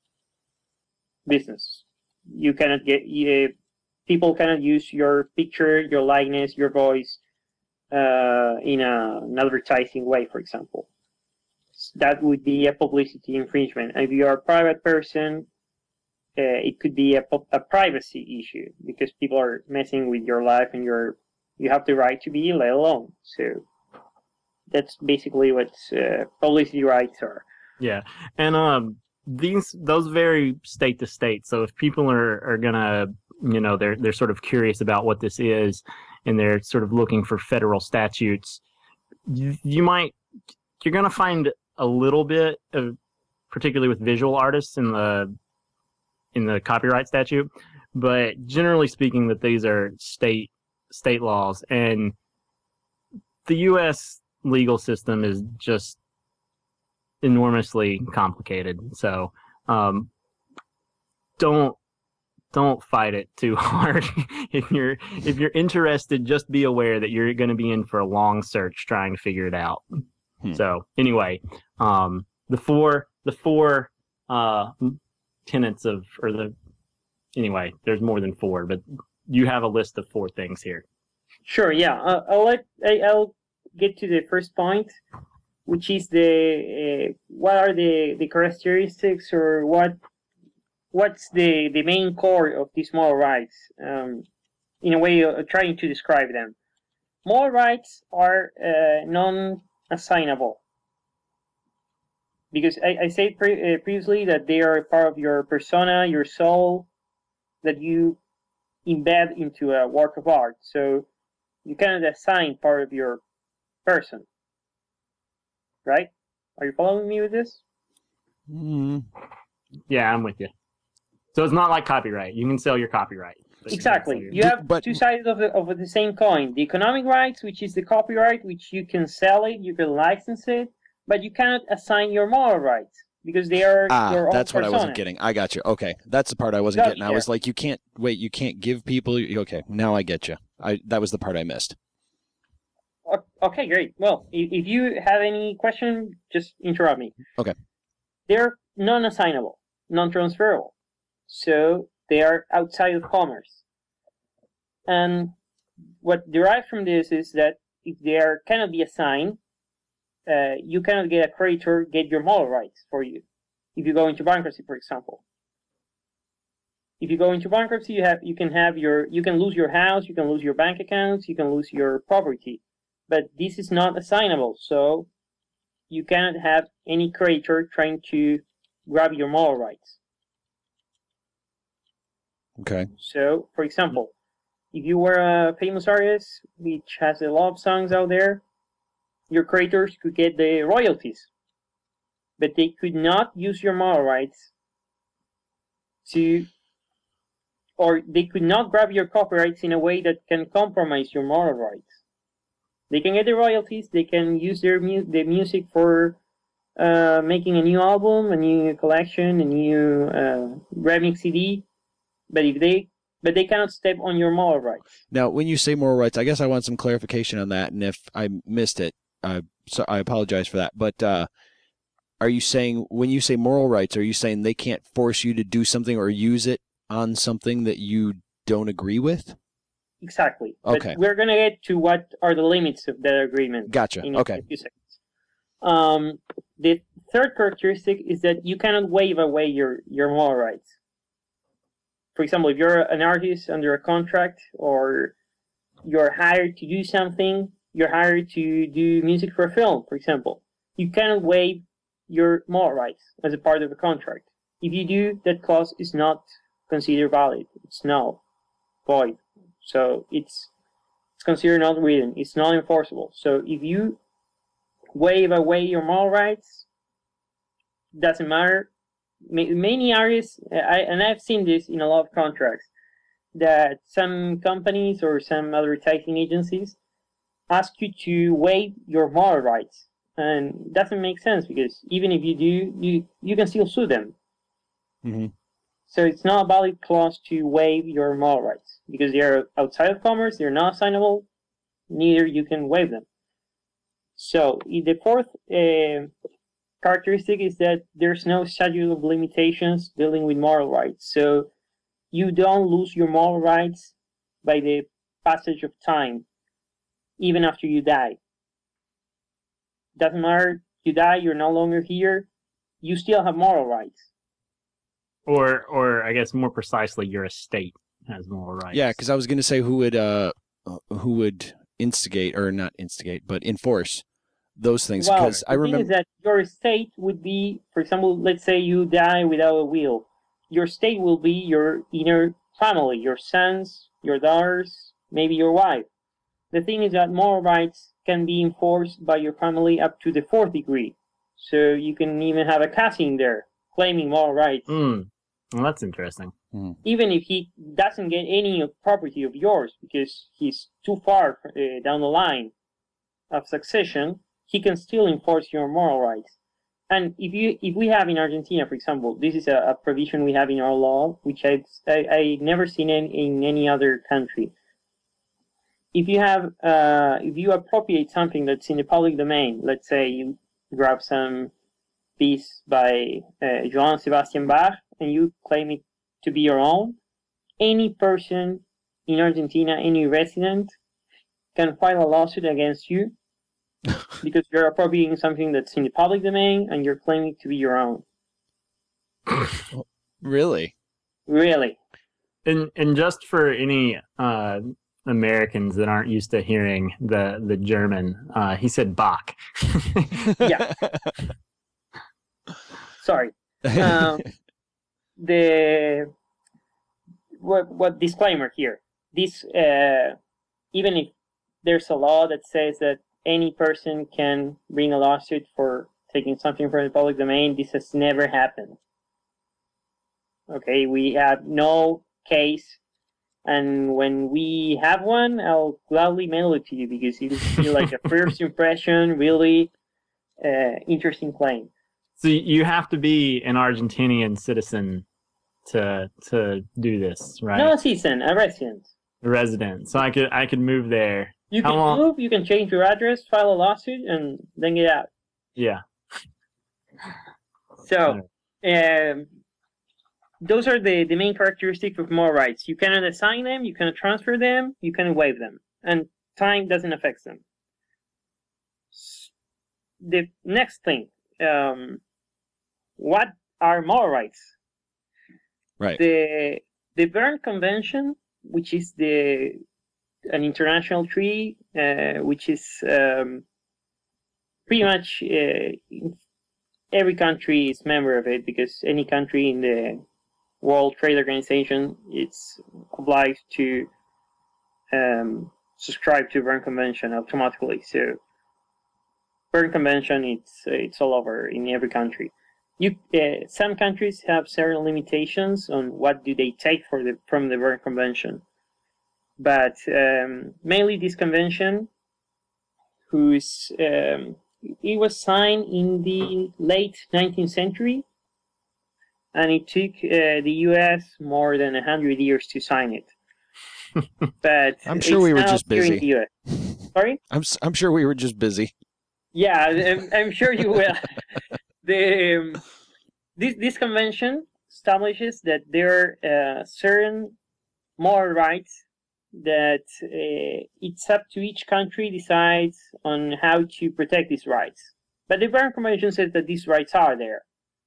business. You cannot get uh, people cannot use your picture, your likeness, your voice Uh, in a, an advertising way, for example. That would be a publicity infringement. If you are a private person, uh, it could be a, a privacy issue because people are messing with your life and your you have the right to be let alone. So that's basically what uh, publicity rights are. Yeah, and um, these those vary state to state. So if people are are gonna, you know, they're they're sort of curious about what this is, and they're sort of looking for federal statutes, you, you might, you're going to find a little bit of, particularly with visual artists in the, in the copyright statute, but generally speaking that these are state, state laws, and the U S legal system is just enormously complicated. So, um, don't, Don't fight it too hard. if you're if you're interested, just be aware that you're going to be in for a long search trying to figure it out. Hmm. So anyway, um, the four the four uh, tenets of or the anyway, there's more than four, but you have a list of four things here. Sure. Yeah, uh, I'll let I, I'll get to the first point, which is the uh, what are the the characteristics or what. What's the, the main core of these moral rights, um, in a way of trying to describe them. Moral rights are uh, non-assignable. Because I, I said pre- uh, previously that they are part of your persona, your soul, that you embed into a work of art. So you cannot assign part of your person. Right? Are you following me with this? Mm. Yeah, I'm with you. So it's not like copyright. You can sell your copyright. Exactly. You, you have but, two sides of the, of the same coin. The economic rights, which is the copyright, which you can sell it, you can license it, but you cannot assign your moral rights because they are Ah, your own that's what I wasn't persona. getting. I got you. Okay, that's the part I wasn't getting. I Gotcha. was like, you can't wait. You can't give people. Okay, now I get you. I that was the part I missed. O- Okay, great. Well, if, if you have any question, just interrupt me. Okay. They're non-assignable, non-transferable, so they are outside of commerce. And what derives from this is that if they are cannot be assigned, uh, you cannot get a creditor get your moral rights for you. If you go into bankruptcy, for example, if you go into bankruptcy, you have you can have your you can lose your house, you can lose your bank accounts, you can lose your property, but this is not assignable, so you cannot have any creditor trying to grab your moral rights. Okay. So, for example, if you were a famous artist which has a lot of songs out there, your creators could get the royalties, but they could not use your moral rights to, or they could not grab your copyrights in a way that can compromise your moral rights. They can get the royalties, they can use their mu- the music for uh, making a new album, a new collection, a new uh, remix C D, but if they but they cannot step on your moral rights. Now, when you say moral rights, I guess I want some clarification on that. And if I missed it, uh, so I apologize for that. But uh, are you saying when you say moral rights, are you saying they can't force you to do something or use it on something that you don't agree with? Exactly. Okay. But we're gonna get to what are the limits of that agreement. Gotcha. In Okay. a few seconds. Um, the third characteristic is that you cannot waive away your, your moral rights. For example, if you're an artist under a contract or you're hired to do something, you're hired to do music for a film, for example, you cannot waive your moral rights as a part of a contract. If you do, that clause is not considered valid. It's null, void. So it's it's considered not written. It's not enforceable. So if you waive away your moral rights, doesn't matter. Many artists, I, and I've seen this in a lot of contracts, that some companies or some advertising agencies ask you to waive your moral rights, and it doesn't make sense because even if you do, you you can still sue them. Mm-hmm. So it's not a valid clause to waive your moral rights because they are outside of commerce. They're not assignable. Neither you can waive them. So the fourth uh, characteristic is that there's no statute of limitations dealing with moral rights. So you don't lose your moral rights by the passage of time, even after you die. Doesn't matter, you die, you're no longer here, you still have moral rights. Or, or I guess more precisely, your estate has moral rights. Yeah, because I was going to say who would uh, who would instigate or not instigate, but enforce those things. Well, Because the I thing remember is that your estate would be, for example, let's say you die without a will. Your estate will be your inner family, your sons, your daughters, maybe your wife. The thing is that moral rights can be enforced by your family up to the fourth degree. So you can even have a cousin there claiming moral rights. Mm. Well, that's interesting. Even if he doesn't get any property of yours because he's too far uh, down the line of succession, he can still enforce your moral rights. And if you, if we have in Argentina, for example, this is a, a provision we have in our law, which I've I, I never seen in, in any other country. If you have, uh, if you appropriate something that's in the public domain, let's say you grab some piece by uh, Johann Sebastian Bach and you claim it to be your own, any person in Argentina, any resident, can file a lawsuit against you because you're appropriating something that's in the public domain and you're claiming it to be your own. Really? Really? And and just for any uh, Americans that aren't used to hearing the the German, uh, he said Bach. Yeah. Sorry. Um, the what what disclaimer here? This uh, even if there's a law that says that any person can bring a lawsuit for taking something from the public domain, this has never happened. Okay, we have no case, and when we have one, I'll gladly mail it to you because it will be like a first impression, really uh, interesting claim. So you have to be an Argentinian citizen to to do this, right? No citizen, a resident. A resident. So I could I could move there. You How can long- move, you can change your address, file a lawsuit, and then get out. Yeah. So, um, those are the, the main characteristics of moral rights. You cannot assign them, you cannot transfer them, you cannot waive them, and time doesn't affect them. S- The next thing, um, what are moral rights? Right. The the Berne Convention, which is the an international treaty, uh, which is um, pretty much uh, every country is member of it, because any country in the World Trade Organization it's obliged to um, subscribe to Berne Convention automatically. So Berne Convention it's it's all over in every country. You uh, some countries have certain limitations on what do they take for the from the Berne Convention, but um, mainly this convention, whose um, it was signed in the late nineteenth century, and it took uh, the U S more than a hundred years to sign it. But I'm sure it's we were now just here in busy. the U S. Sorry? I'm s- I'm sure we were just busy. Yeah, I'm, I'm sure you will. the um, this this convention establishes that there are uh, certain moral rights that uh, it's up to each country decides on how to protect these rights. But the Berne Convention says that these rights are there.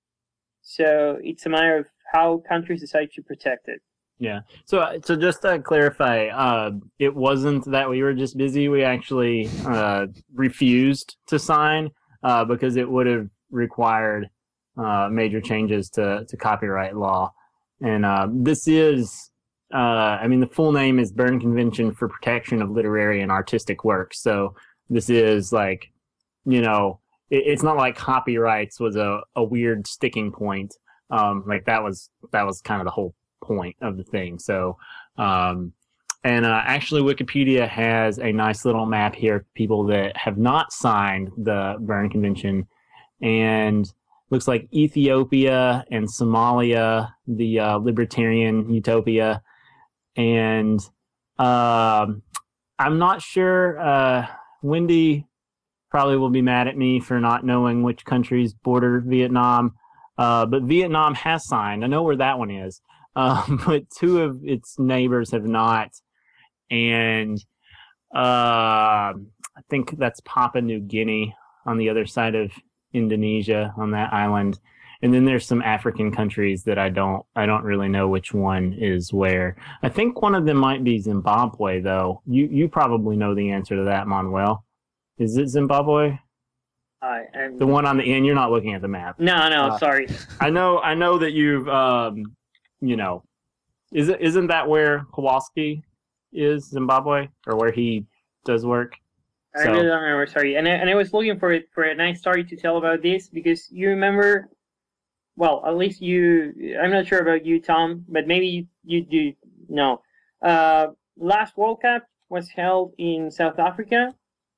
So it's a matter of how countries decide to protect it. Yeah. So, so just to clarify, uh, it wasn't that we were just busy. We actually uh, refused to sign uh, because it would have required uh, major changes to, to copyright law. And uh, this is, uh, I mean, the full name is Berne Convention for Protection of Literary and Artistic Works. So this is like, you know, it, it's not like copyrights was a, a weird sticking point. Um, like that was that was kind of the whole point of the thing. So, um, and uh, actually, Wikipedia has a nice little map here of people that have not signed the Berne Convention, and looks like Ethiopia and Somalia, the uh, libertarian utopia, and um, I'm not sure. Uh, Wendy probably will be mad at me for not knowing which countries border Vietnam, uh, but Vietnam has signed. I know where that one is. Um, but two of its neighbors have not, and uh, I think that's Papua New Guinea on the other side of Indonesia on that island, and then there's some African countries that I don't I don't really know which one is where. I think one of them might be Zimbabwe, though. You you probably know the answer to that, Manuel. Is it Zimbabwe? I, I'm, The one on the end. You're not looking at the map. no, no, Uh, sorry. I know I know that you've um, you know, is it isn't that where Kowalski is, Zimbabwe, or where he does work? I So- really don't remember. Sorry, and I, and I was looking for it for a nice story to tell about this because you remember. Well, at least you. I'm not sure about you, Tom, but maybe you, you do know. Uh, last World Cup was held in South Africa.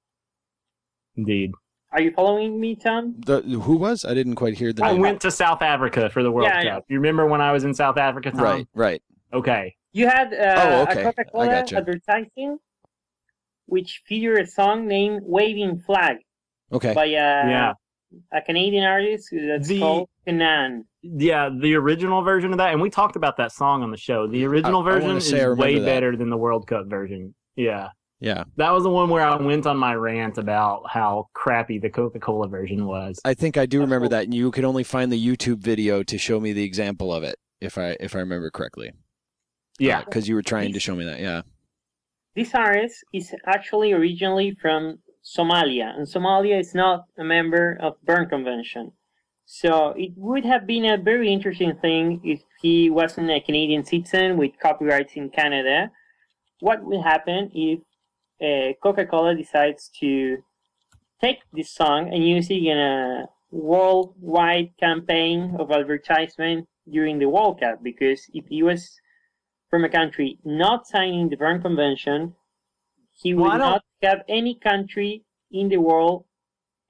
Indeed. Are you following me, Tom? The who was? I didn't quite hear the I name. went to South Africa for the World Yeah, I Cup. You remember when I was in South Africa, Tom? Right, right. Okay. You had uh, Oh, okay. a Coca-Cola I gotcha. advertising, which featured a song named "Waving Flag" Okay. by a, Yeah. a Canadian artist that's The- called Kanan. Yeah, the original version of that, and we talked about that song on the show. The original I- I wanna version is say I remember way that. better than the World Cup version. Yeah. Yeah. That was the one where I went on my rant about how crappy the Coca-Cola version was. I think I do That's remember cool. that, and you could only find the YouTube video to show me the example of it, if I if I remember correctly. Yeah. Because you were trying to show me that. Yeah. This artist is actually originally from Somalia, and Somalia is not a member of Berne Convention. So it would have been a very interesting thing if he wasn't a Canadian citizen with copyrights in Canada. What will happen if uh, Coca-Cola decides to take this song and use it in a worldwide campaign of advertisement during the World Cup? Because if he was from a country not signing the Berne Convention, he Well, would I don't- not have any country in the world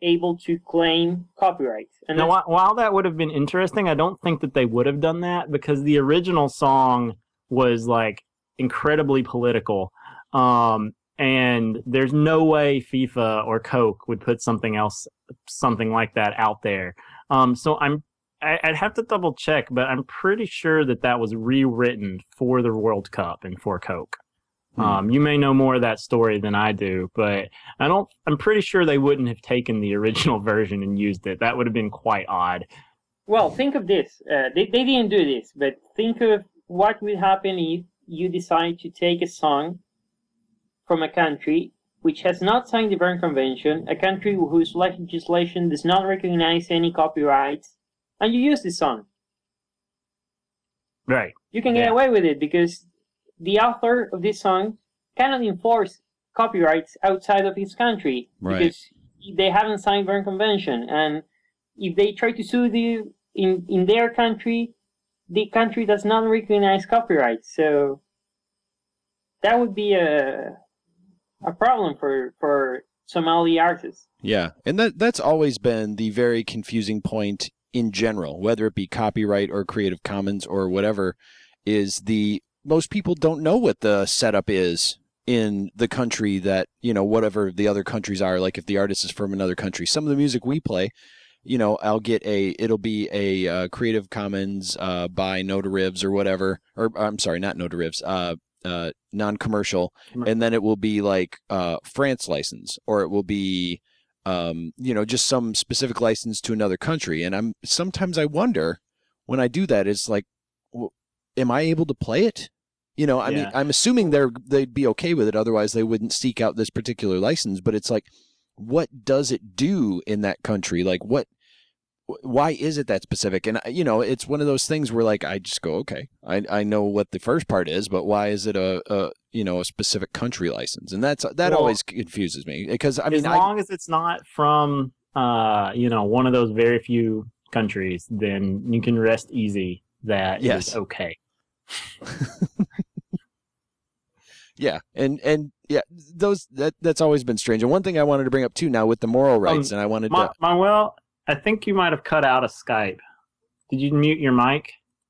able to claim copyrights. And Now, that's- whi- while that would have been interesting, I don't think that they would have done that because the original song was like incredibly political. Um, and there's no way FIFA or Coke would put something else, something like that out there. Um, so I'm, I, I'd have to double check, but I'm pretty sure that that was rewritten for the World Cup and for Coke. Hmm. Um, you may know more of that story than I do, but I don't. I'm pretty sure they wouldn't have taken the original version and used it. That would have been quite odd. Well, think of this. Uh, they, they didn't do this, but think of what would happen if you decide to take a song from a country which has not signed the Berne Convention, a country whose legislation does not recognize any copyrights, and you use this song. Right. You can get Yeah. away with it because the author of this song cannot enforce copyrights outside of his country Right. because they haven't signed Berne Convention, and if they try to sue the in in their country, the country does not recognize copyright. So that would be a a problem for for Somali artists. Yeah, and that that's always been the very confusing point in general, whether it be copyright or Creative Commons or whatever, is the most people don't know what the setup is in the country that, you know, whatever the other countries are. Like if the artist is from another country, some of the music we play, you know, I'll get a, it'll be a uh, Creative Commons uh, by Notaribs or whatever, or I'm sorry, not Notaribs, uh, uh, non-commercial, and then it will be like uh, France license, or it will be, um, you know, just some specific license to another country. And I'm sometimes I wonder when I do that, it's like, well, am I able to play it? You know, I Yeah. mean, I'm assuming they're they'd be okay with it, otherwise they wouldn't seek out this particular license. But it's like, what does it do in that country? Like, what? Why is it that specific? And you know, it's one of those things where like I just go, okay, I I know what the first part is, but why is it a, a you know a specific country license? And that's that Well, always confuses me because I mean, as long as it's not from, uh, you know, one of those very few countries, then you can rest easy that Yes. it's okay. I, yeah, and and yeah, those that that's always been strange. And one thing I wanted to bring up too now with the moral rights, Um, and I wanted Ma- to. Manuel, I think you might have cut out of Skype. Did you mute your mic?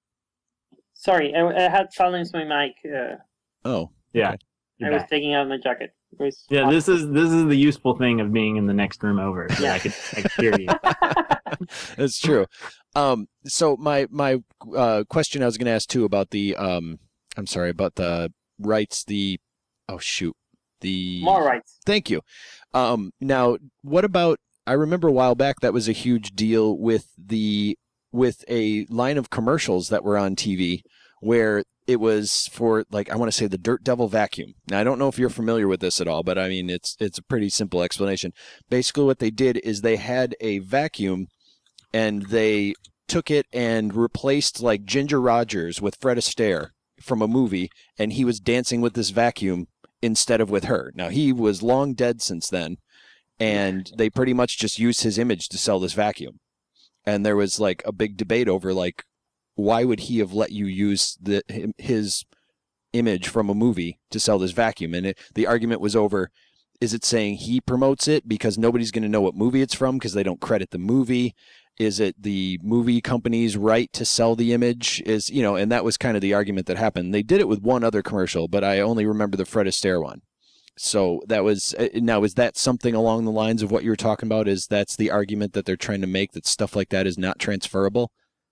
Sorry, I, I had silenced my mic. Uh, Oh, Yeah. Okay. You're I was back. taking out my jacket. It was Yeah, hot. this is this is the useful thing of being in the next room over. So Yeah. I could I could hear you. that's true. Um, so my my uh, question I was going to ask too about the um, I'm sorry about the rights. The oh shoot, the More rights. Thank you. Um, now, what about? I remember a while back that was a huge deal with the with a line of commercials that were on T V where it was for like I want to say the Dirt Devil vacuum. Now I don't know if you're familiar with this at all, but I mean it's it's a pretty simple explanation. Basically, what they did is they had a vacuum and they took it and replaced like Ginger Rogers with Fred Astaire from a movie, and he was dancing with this vacuum instead of with her. Now he was long dead since then. And they pretty much just used his image to sell this vacuum. And there was like a big debate over like, why would he have let you use the his image from a movie to sell this vacuum? And it, the argument was over, is it saying he promotes it because nobody's going to know what movie it's from because they don't credit the movie? Is it the movie company's right to sell the image? Is, you know, and that was kind of the argument that happened. They did it with one other commercial, but I only remember the Fred Astaire one. So that was now is that something along the lines of what you were talking about? Is that's the argument that they're trying to make, that stuff like that is not transferable?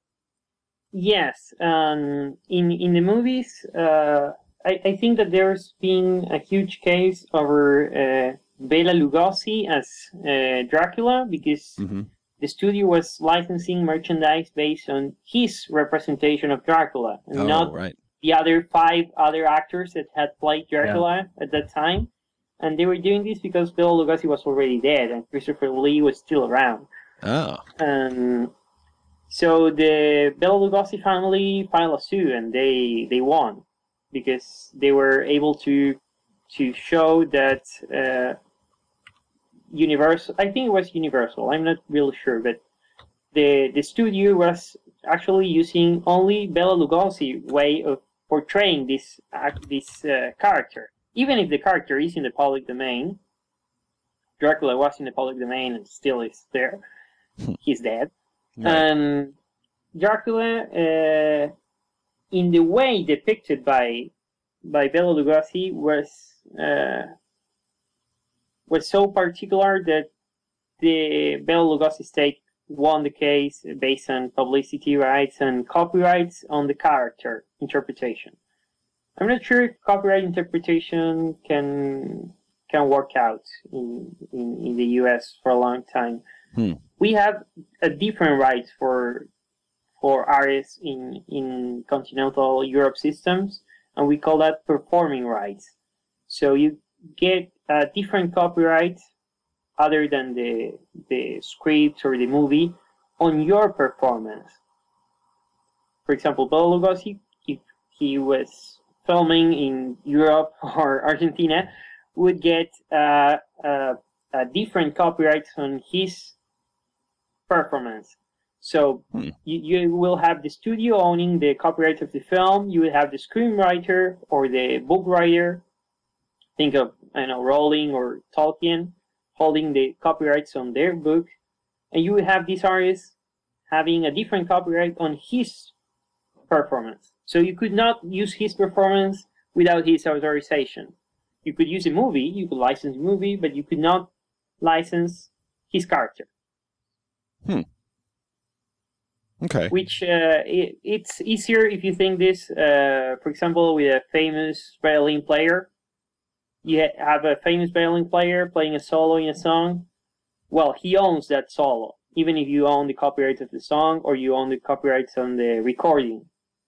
Yes, um, in in the movies, uh, I, I think that there's been a huge case over uh, Bela Lugosi as uh, Dracula because Mm-hmm. the studio was licensing merchandise based on his representation of Dracula and Oh, not right. the other five other actors that had played Dracula at that time. And they were doing this because Bela Lugosi was already dead and Christopher Lee was still around. Oh, And so the Bela Lugosi family filed a suit and they, they won because they were able to to show that uh, Universal, I think it was Universal, I'm not really sure, but the the studio was actually using only Bela Lugosi way of portraying this uh, this uh, character. Even if the character is in the public domain, Dracula was in the public domain and still is there. He's dead. Right. And Dracula, uh, in the way depicted by by Bela Lugosi, was uh, was so particular that the Bela Lugosi state won the case based on publicity rights and copyrights on the character interpretation. I'm not sure if copyright interpretation can can work out in in, in the U S for a long time. Hmm. We have a different rights for for artists in in continental Europe systems, and we call that performing rights. So you get a different copyright other than the the script or the movie on your performance. For example, Bela Lugosi, if he was filming in Europe or Argentina, would get uh, uh, a different copyright on his performance. So Hmm. you, you will have the studio owning the copyright of the film. You will have the screenwriter or the book writer. Think of, I know, Rowling or Tolkien holding the copyrights on their book, and you will have this artist having a different copyright on his performance. So you could not use his performance without his authorization. You could use a movie, you could license a movie, but you could not license his character. Hmm. Okay. Which uh, it, it's easier if you think this, uh, for example, with a famous violin player. You have a famous violin player playing a solo in a song. Well, he owns that solo, even if you own the copyright of the song or you own the copyrights on the recording.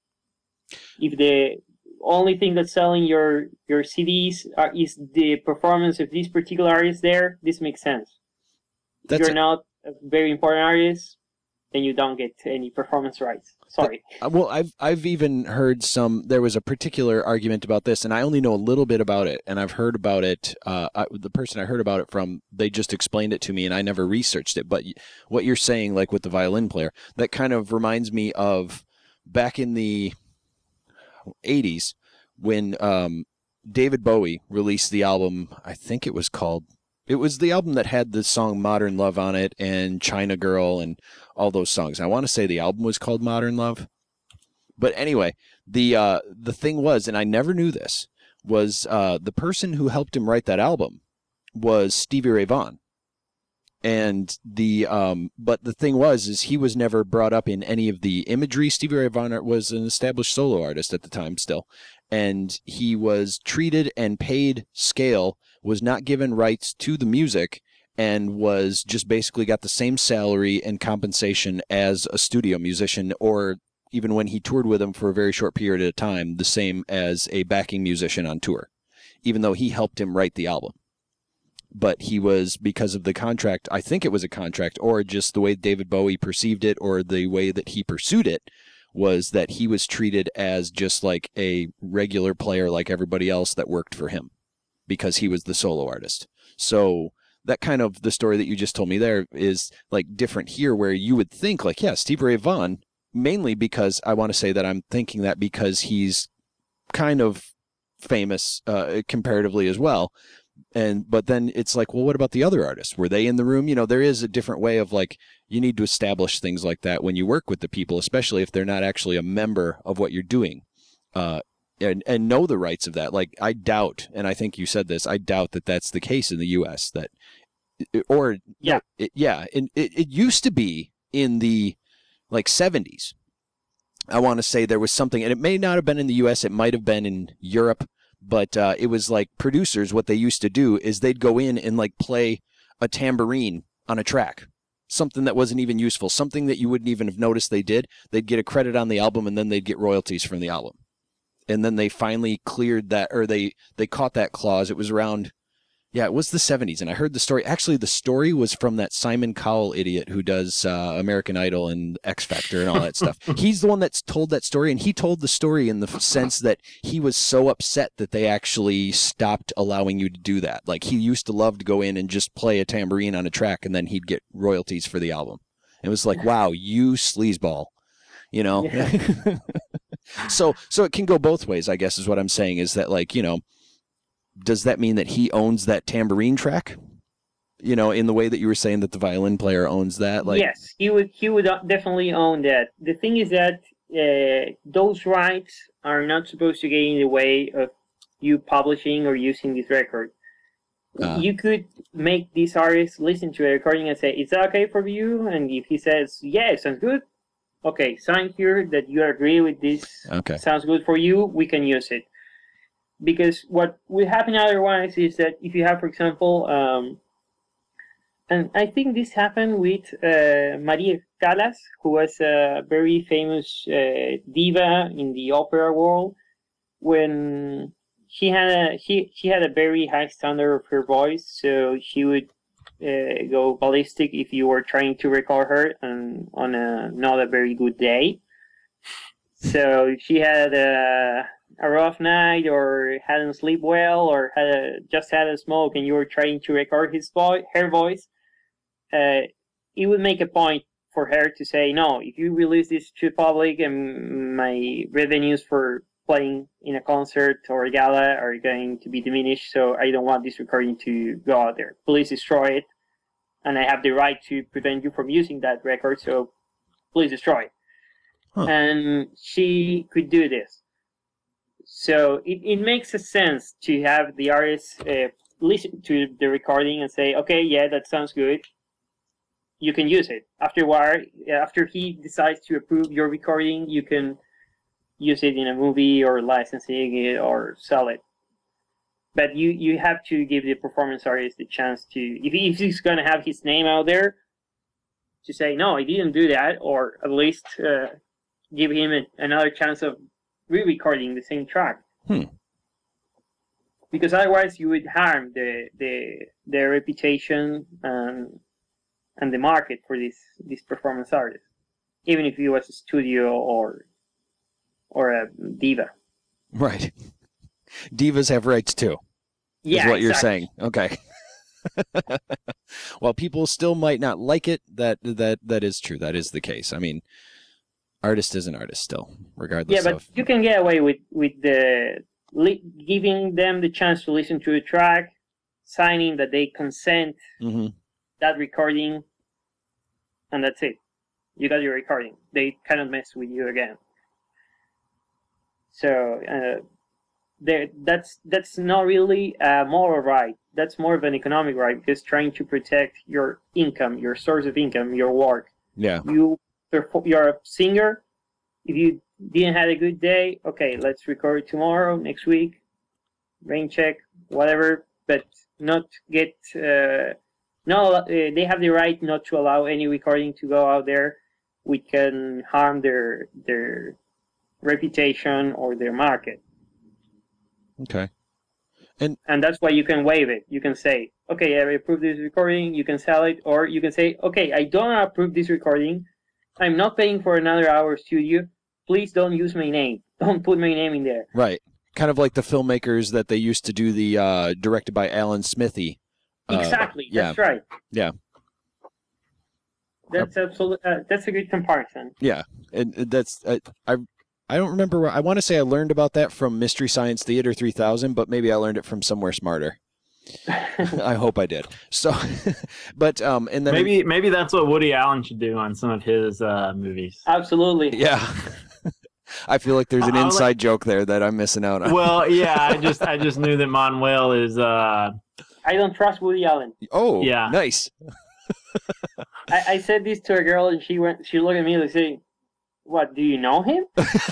If the only thing that's selling your, your C Ds are, is the performance of this particular artist there, this makes sense. That's if you're a- not a very important artist, then you don't get any performance rights. Sorry. Uh, Well, I've I've even heard some. There was a particular argument about this, and I only know a little bit about it. And I've heard about it. Uh, I, the person I heard about it from, they just explained it to me, and I never researched it. But y- what you're saying, like with the violin player, that kind of reminds me of back in the eighties when um, David Bowie released the album. I think it was called. It was the album that had the song Modern Love on it and China Girl and all those songs. I want to say the album was called Modern Love. But anyway, the uh, the thing was, and I never knew this, was uh, the person who helped him write that album was Stevie Ray Vaughan. And the um, but the thing was, is he was never brought up in any of the imagery. Stevie Ray Vaughan was an established solo artist at the time still. And he was treated and paid scale, was not given rights to the music, and was just basically got the same salary and compensation as a studio musician, or even when he toured with him for a very short period at a time, the same as a backing musician on tour, even though he helped him write the album. But he was, because of the contract, I think it was a contract, or just the way David Bowie perceived it, or the way that he pursued it, was that he was treated as just like a regular player like everybody else that worked for him, because he was the solo artist. So that kind of, the story that you just told me there is like different here, where you would think like, yeah, Stevie Ray Vaughan, mainly because I want to say that I'm thinking that because he's kind of famous uh, comparatively as well. And but then it's like, well, what about the other artists? Were they in the room? You know, there is a different way of like, you need to establish things like that when you work with the people, especially if they're not actually a member of what you're doing, uh, and and know the rights of that. Like, I doubt, and I think you said this, I doubt that that's the case in the U S. That, or Yeah. no, it, yeah, and it it used to be in the like seventies. I want to say there was something, and it may not have been in the U S. It might have been in Europe. But uh, it was like producers, what they used to do is they'd go in and like play a tambourine on a track, something that wasn't even useful, something that you wouldn't even have noticed they did. They'd get a credit on the album, and then they'd get royalties from the album. And then they finally cleared that, or they, they caught that clause. It was around, yeah, it was the seventies. And I heard the story. Actually, the story was from that Simon Cowell idiot who does uh, American Idol and X Factor and all that stuff. He's the one that's told that story. And he told the story in the sense that he was so upset that they actually stopped allowing you to do that. Like, he used to love to go in and just play a tambourine on a track, and then he'd get royalties for the album. It was like, wow, you sleazeball, you know? Yeah. so, so it can go both ways, I guess, is what I'm saying, is that, like, you know, does that mean that he owns that tambourine track? you know, in the way that you were saying that the violin player owns that. Like, yes, he would he would definitely own that. The thing is that uh, those rights are not supposed to get in the way of you publishing or using this record. Uh. You could make this artist listen to a recording and say, "Is that okay for you?" And if he says, "Yeah, sounds good," okay, sign here that you agree with this. Okay. Sounds good for you. We can use it. Because what will happen otherwise is that if you have, for example, um, and I think this happened with uh, Maria Callas, who was a very famous uh, diva in the opera world, when she had a she, she had a very high standard of her voice, so she would uh, go ballistic if you were trying to record her and on a not a very good day. So if she had a a rough night or hadn't slept well or had a, just had a smoke and you were trying to record his voice, her voice, uh, it would make a point for her to say, no, if you release this to public and my revenues for playing in a concert or a gala are going to be diminished, so I don't want this recording to go out there. Please destroy it, and I have the right to prevent you from using that record, so please destroy it. Huh. And she could do this. So it, it makes a sense to have the artist uh, listen to the recording and say, okay, yeah, that sounds good. You can use it. Afterward, after he decides to approve your recording, you can use it in a movie or licensing it or sell it. But you, you have to give the performance artist the chance to, if, he, if he's going to have his name out there, to say, no, I didn't do that, or at least uh, give him a, another chance of re-recording the same track. Hmm. Because otherwise you would harm the the the reputation and and the market for this this performance artist, even if he was a studio or or a diva. Right. Divas have rights too. Yeah, is what exactly. you're saying. Okay. While people still might not like it, that that that is true. That is the case. I mean, artist is an artist still, regardless. Yeah, but of... you can get away with with the li- giving them the chance to listen to a track, signing that they consent mm-hmm. that recording, and that's it. You got your recording. They cannot mess with you again. So uh, there, that's that's not really a moral right. That's more of an economic right, because trying to protect your income, your source of income, your work. Yeah. You you're a singer. If you didn't have a good day, okay, let's record tomorrow, next week, rain check, whatever. But not get uh, no. Uh, they have the right not to allow any recording to go out there. We can harm their their reputation or their market. Okay. And and that's why you can waive it. You can say, okay, I approve this recording. You can sell it, or you can say, okay, I don't approve this recording. I'm not paying for another hour studio. Please don't use my name. Don't put my name in there. Right. Kind of like the filmmakers that they used to do the uh, directed by Alan Smithy. Uh, exactly. yeah. That's right. Yeah. That's absolutely. Uh, that's a good comparison. Yeah, and that's uh, I. I don't remember. I want to say I learned about that from Mystery Science Theater three thousand, but maybe I learned it from somewhere smarter. I hope I did. So, but um, and then maybe maybe that's what Woody Allen should do on some of his uh, movies. Absolutely. Yeah. I feel like there's an I inside like, joke there that I'm missing out on. Well, yeah, I just I just knew that Manuel is. Uh... I don't trust Woody Allen. Oh, yeah, nice. I, I said this to a girl, and she went. She looked at me and said, "What? Do you know him?"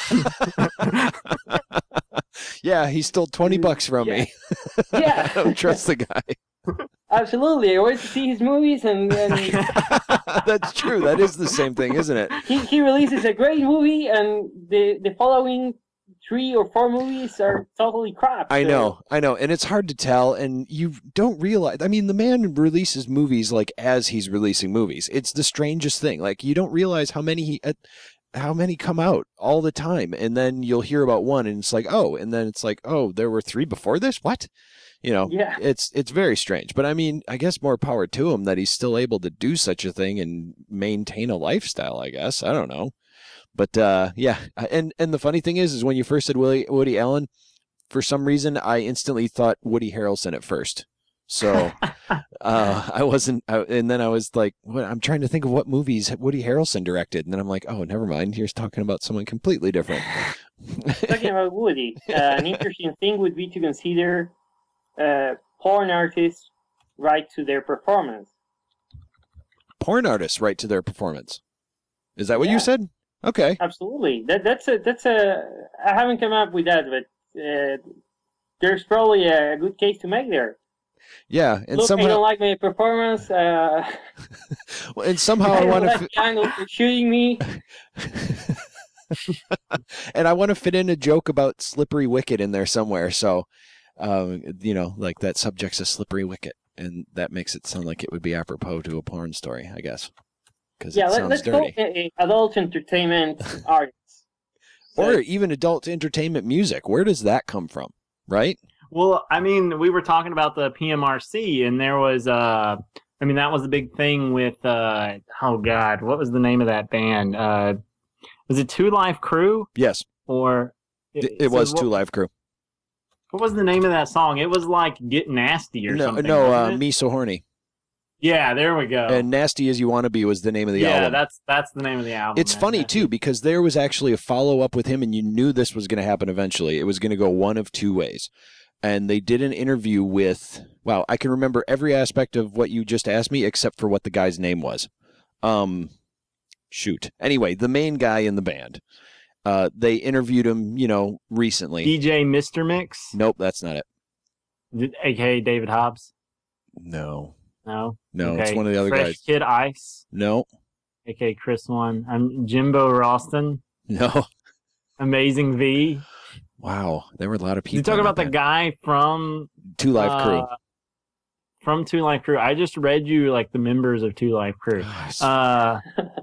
Yeah, he stole twenty bucks from yeah. me. Yeah, I don't trust the guy. Absolutely, I went to see his movies, and, and that's true. That is the same thing, isn't it? He he releases a great movie, and the the following three or four movies are totally crap. I so. know, I know, and it's hard to tell, and you don't realize. I mean, the man releases movies like as he's releasing movies. It's the strangest thing. Like you don't realize how many he. Uh, how many come out all the time, and then you'll hear about one and it's like, oh, and then it's like, oh, there were three before this. What? You know, yeah. it's it's very strange, but I mean, I guess more power to him that he's still able to do such a thing and maintain a lifestyle, I guess. I don't know. But uh, yeah, and and the funny thing is, is when you first said Woody, Woody Allen, for some reason, I instantly thought Woody Harrelson at first. So uh, I wasn't, I, and then I was like, what, I'm trying to think of what movies Woody Harrelson directed. And then I'm like, oh, never mind. Here's talking about someone completely different. Talking about Woody, uh, an interesting thing would be to consider uh, porn artists' right to their performance. Porn artists right to their performance. Is that what Yeah. you said? Okay. Absolutely. That that's a that's a. I haven't come up with that, but uh, there's probably a good case to make there. Yeah, and Look, I somehow, don't like my performance. Uh, and somehow I I don't want like to, the angle for shooting me. and I want to fit in a joke about slippery wicket in there somewhere. So, um, you know, like that subject's a slippery wicket, and that makes it sound like it would be apropos to a porn story, I guess, because Yeah, it let, sounds let's dirty. go uh, adult entertainment artists. So, Or even adult entertainment music. Where does that come from? Right? Well, I mean, we were talking about the P M R C, and there was, uh, I mean, that was a big thing with, uh, oh God, what was the name of that band? Uh, was it Two Live Crew? Yes, Or it, it so was what, Two Live Crew. What was the name of that song? It was like Get Nasty or No, something. no, uh, wasn't it? Me So Horny. Yeah, there we go. And Nasty As You Wanna Be was the name of the yeah, album. that's that's the name of the album. It's man. funny That's too it. because there was actually a follow up with him, and you knew this was going to happen eventually. It was going to go one of two ways, and they did an interview with. Wow, I can remember every aspect of what you just asked me except for what the guy's name was. Um, shoot. Anyway, the main guy in the band. Uh, they interviewed him, you know, recently. D J Mister Mix, Nope, that's not it. aka David Hobbs. No, No, no, okay. it's one of the other Fresh guys. Kid Ice, No, aka Chris One. I'm Jimbo Ralston. no. Amazing V. Wow, there were a lot of people. You talk in about that the band. guy from Two Live Crew. uh, from Two Life Crew. I just read you like the members of Two Life Crew. Uh,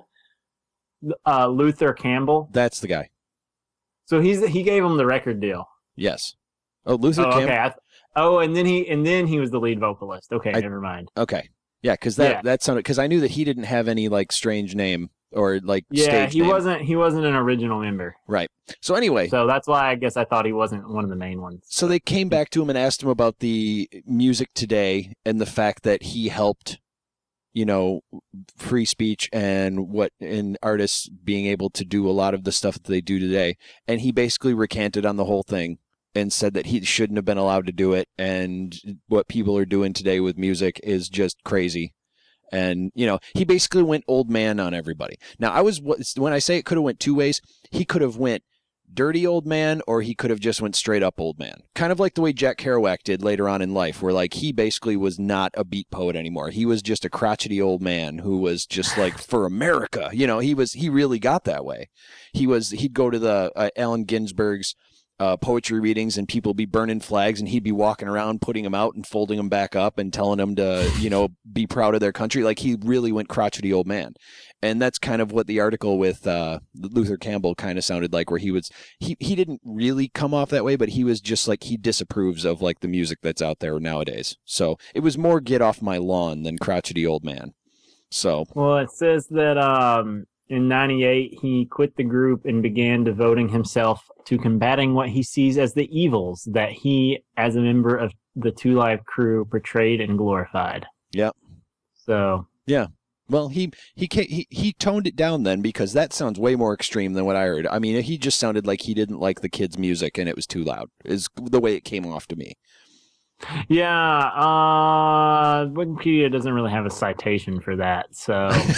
uh, Luther Campbell. That's the guy. So he's he gave him the record deal. Yes. Oh, Luther Oh, Campbell. okay. I th- oh, and then he and then he was the lead vocalist. Okay, I- never mind. Okay. Yeah, because that Yeah. that sounded because I knew that he didn't have any like strange name or like Yeah, stage he name. wasn't he wasn't an original member. Right. So anyway, so, So that's why I guess I thought he wasn't one of the main ones. they came back to him and asked him about the music today and the fact that he helped, you know, free speech and what in artists being able to do a lot of the stuff that they do today. And he basically recanted on the whole thing and said that he shouldn't have been allowed to do it, and what people are doing today with music is just crazy. And you know, he basically went old man on everybody. Now, I was when I say it could have went two ways, he could have went dirty old man, or he could have just went straight up old man, kind of like the way Jack Kerouac did later on in life, where like he basically was not a beat poet anymore. He was just a crotchety old man who was just like for America. You know, he was he really got that way. He was he'd go to the uh, Allen Ginsberg's Uh, poetry readings, and people be burning flags, and he'd be walking around putting them out and folding them back up and telling them to, you know, be proud of their country. Like he really went crotchety old man. And that's kind of what the article with uh, Luther Campbell kind of sounded like, where he was, he, he didn't really come off that way, but he was just like, he disapproves of like the music that's out there nowadays. So it was more get off my lawn than crotchety old man. So, Well, it says that um, in ninety-eight, he quit the group and began devoting himself to combating what he sees as the evils that he, as a member of the Two Live Crew, portrayed and glorified. Yep. So, well, he, he, ca- he, he toned it down then, because that sounds way more extreme than what I heard. I mean, he just sounded like he didn't like the kids' music and it was too loud, is the way it came off to me. yeah, uh, Wikipedia doesn't really have a citation for that. So,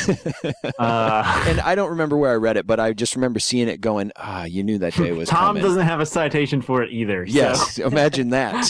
uh, And I don't remember where I read it, but I just remember seeing it going, ah, you knew that day was Tom coming. doesn't have a citation for it either. so- Yes, imagine that.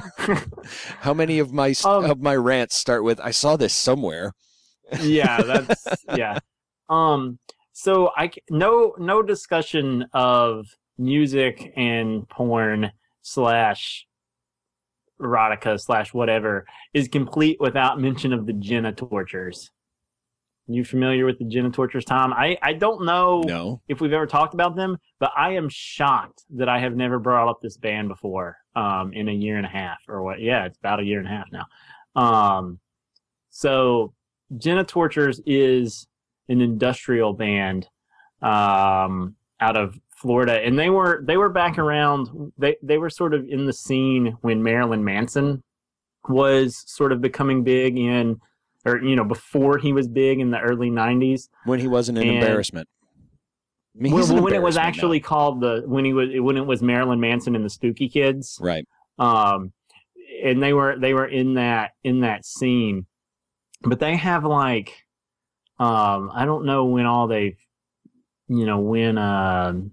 How many of my Um, of my rants start with, I saw this somewhere. yeah, that's yeah. Um, so I c- no no discussion of music and porn slash erotica slash whatever is complete without mention of the Jenna tortures. You familiar with the Jenna tortures, Tom? I I don't know No. if we've ever talked about them, but I am shocked that I have never brought up this band before. Um, in a year and a half or what? Yeah, it's about a year and a half now. Um, so. Jenna Tortures is an industrial band um, out of Florida, and they were they were back around. They they were sort of in the scene when Marilyn Manson was sort of becoming big in, or you know, before he was big in the early nineties. When he wasn't an And- embarrassment. I mean, Well, he's an when it was embarrassment actually called the when he was when it was Marilyn Manson and the Spooky Kids, now. Right. um, and they were they were in that in that scene, but they have like, um, I don't know when all they, you know, when um,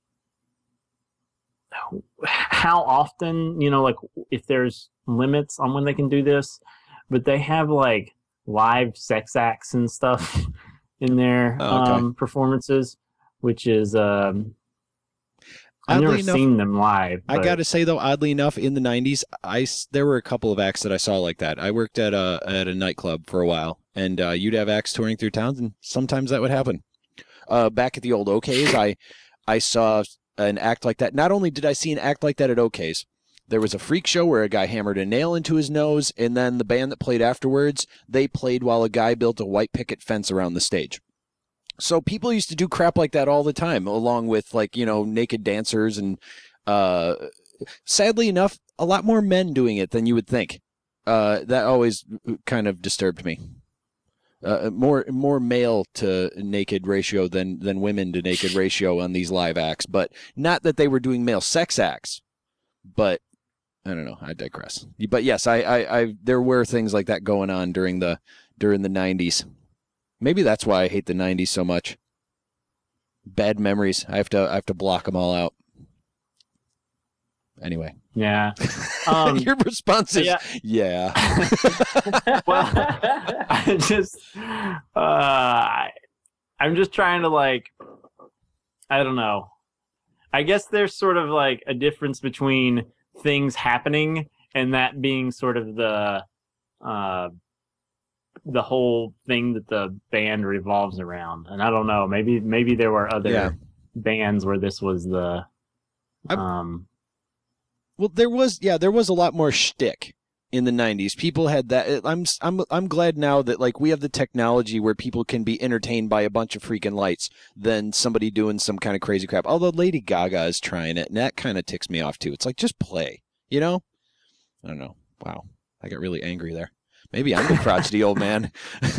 how often, you know, like if there's limits on when they can do this, but they have like live sex acts and stuff in their Oh, okay. um, performances, which is um, I've Oddly never enough, seen them live. I but- got to say though, oddly enough, in the nineties, I s- there were a couple of acts that I saw like that. I worked at a at a nightclub for a while, and uh, you'd have acts touring through towns, and sometimes that would happen. Uh, back at the old O'K's, I I saw an act like that. Not only did I see an act like that at O'K's, there was a freak show where a guy hammered a nail into his nose, and then the band that played afterwards, they played while a guy built a white picket fence around the stage. So people used to do crap like that all the time, along with like, you know, naked dancers and uh, sadly enough, a lot more men doing it than you would think. Uh, that always kind of disturbed me. Uh, more more male to naked ratio than than women to naked ratio on these live acts, but not that they were doing male sex acts. But I don't know. I digress. But yes, I, I, I there were things like that going on during the during the nineties. Maybe that's why I hate the nineties so much. Bad memories. I have to I have to block them all out. Anyway. Yeah. Um, Your response is yeah. yeah. well, I just, uh, I, I'm just trying to like, I don't know. I guess there's sort of like a difference between things happening and that being sort of the, uh, the whole thing that the band revolves around. And I don't know, maybe, maybe there were other Yeah. bands where this was the, I'm- um, Well, there was yeah, there was a lot more shtick in the nineties. People had that. I'm I'm I'm glad now that like we have the technology where people can be entertained by a bunch of freaking lights than somebody doing some kind of crazy crap. Although Lady Gaga is trying it, and that kind of ticks me off too. It's like just play, you know? I don't know. Wow, I got really angry there. Maybe I'm the crotchety old man.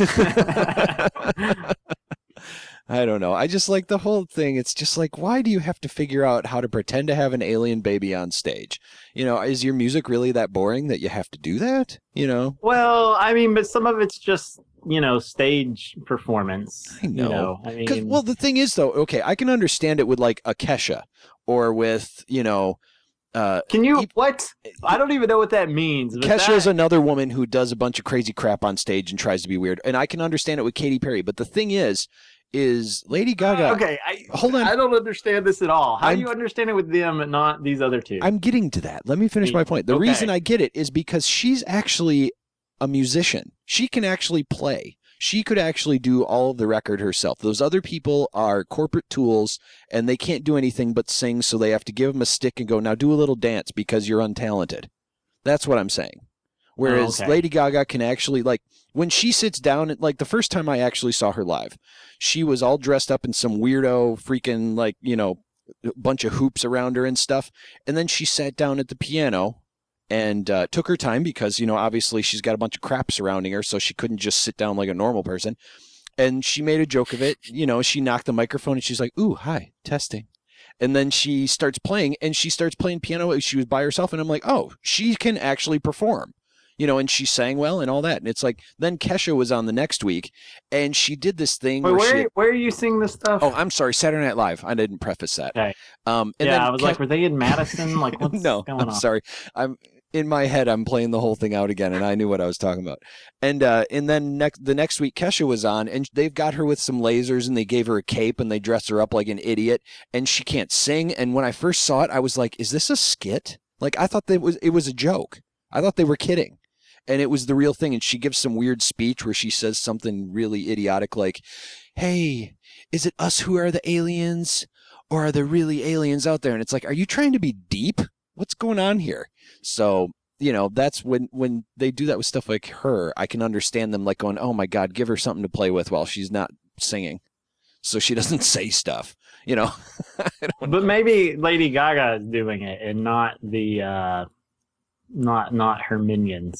I don't know. I just like the whole thing. It's just like, why do you have to figure out how to pretend to have an alien baby on stage? You know, is your music really that boring that you have to do that? You know? well, I mean, but some of it's just, you know, stage performance. I know. You know? I Because mean, well, the thing is though, okay, I can understand it with like a Kesha or with you know, uh, can you, e- what? I don't even know what that means. but Kesha is that- another woman who does a bunch of crazy crap on stage and tries to be weird, and I can understand it with Katy Perry. But the thing is, is Lady Gaga? Okay, I, Hold on. I don't understand this at all. How I'm- do you understand it with them and not these other two? I'm getting to that. Let me finish my point. The Okay. reason I get it is because she's actually a musician. She can actually play. She could actually do all of the record herself. Those other people are corporate tools and they can't do anything but sing, so they have to give them a stick and go, now do a little dance because you're untalented. That's what I'm saying. Whereas Oh, okay. Lady Gaga can actually, like, when she sits down, like the first time I actually saw her live, she was all dressed up in some weirdo freaking, like, you know, bunch of hoops around her and stuff. And then she sat down at the piano and uh, took her time because, you know, obviously she's got a bunch of crap surrounding her, so she couldn't just sit down like a normal person. And she made a joke of it. You know, she knocked the microphone and she's like, ooh, hi, testing. And then she starts playing and she starts playing piano. She was by herself. And I'm like, oh, she can actually perform. You know, and she sang well and all that. And it's like, then Kesha was on the next week and she did this thing Wait, where where, she. where are you seeing this stuff? Oh, I'm sorry, Saturday Night Live. I didn't preface that. Okay. Um, and yeah, then I was Ke- like, were they in Madison? Like, what's no, going I'm on? sorry. I'm in my head. I'm playing the whole thing out again, and I knew what I was talking about. And uh, and then next the next week, Kesha was on, and they've got her with some lasers, and they gave her a cape, and they dressed her up like an idiot, and she can't sing. And when I first saw it, I was like, "Is this a skit?" Like I thought that it was it was a joke. I thought they were kidding. And it was the real thing. And she gives some weird speech where she says something really idiotic like, hey, is it us who are the aliens or are there really aliens out there? And it's like, are you trying to be deep? What's going on here? So, you know, that's when, when they do that with stuff like her, I can understand them like going, oh my God, give her something to play with while she's not singing. So she doesn't say stuff, you know? I don't But maybe Lady Gaga is doing it and not the, uh, not not her minions.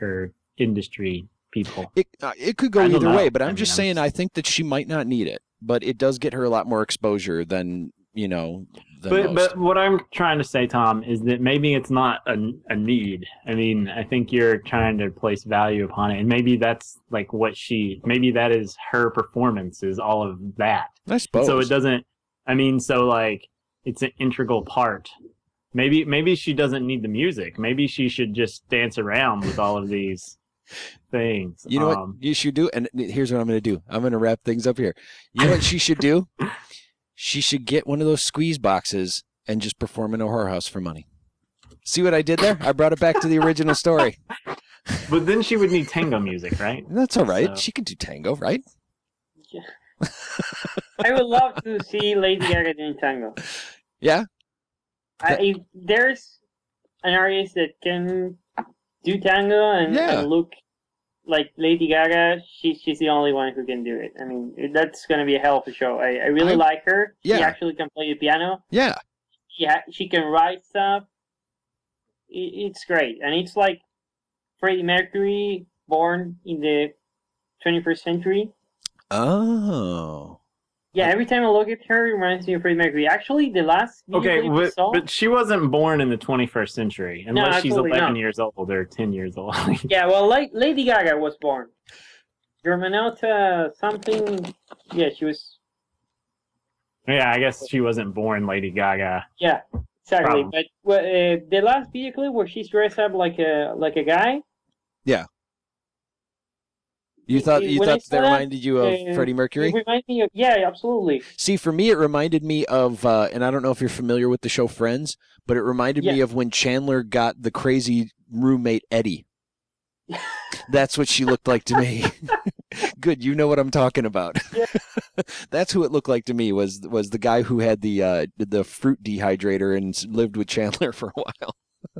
or industry people. It uh, it could go I don't either know. way, but I I'm mean, just I'm saying just- I think that she might not need it, but it does get her a lot more exposure than you know. Than But most. but what I'm trying to say, Tom, is that maybe it's not a, a need. I mean, I think you're trying to place value upon it, and maybe that's like what she. Maybe that is her performance is all of that. I suppose. So it doesn't. I mean, so like it's an integral part. Maybe maybe she doesn't need the music. Maybe she should just dance around with all of these things. You know um, what you should do, and here's what I'm going to do. I'm going to wrap things up here. You know what she should do? She should get one of those squeeze boxes and just perform in a whorehouse for money. See what I did there? I brought it back to the original story. But then she would need tango music, right? That's all right. So- She can do tango, right? I would love to see Lady Gaga doing tango. Yeah. I, if there's an artist that can do tango and, Yeah. and look like Lady Gaga, she, she's the only one who can do it. I mean, it- that's going to be a hell of a show. I, I really I- like her. yeah. She actually can play the piano. Yeah. She, ha- she can write stuff. It, it's great. And it's like Freddie Mercury born in the twenty-first century. Oh. Yeah, every time I look at her, it reminds me of Freddie Mercury. Actually, the last video Okay, clip we but, saw, but she wasn't born in the twenty-first century unless she's absolutely eleven not. years old or ten years old. yeah, well, La- Lady Gaga was born. Germanota something. Yeah, she was. Yeah, I guess she wasn't born Lady Gaga. Yeah, exactly. Problem. But well, uh, the last video clip where she's dressed up like a like a guy. You thought you When I thought saw that that, reminded you of uh, Freddie Mercury? It reminds me of yeah, absolutely. See, for me, it reminded me of, uh, and I don't know if you're familiar with the show Friends, but it reminded me Yeah. of when Chandler got the crazy roommate Eddie. That's what she looked like to me. Good, you know what I'm talking about. Yeah. That's who it looked like to me. Was was the guy who had the uh, the fruit dehydrator and s- lived with Chandler for a while.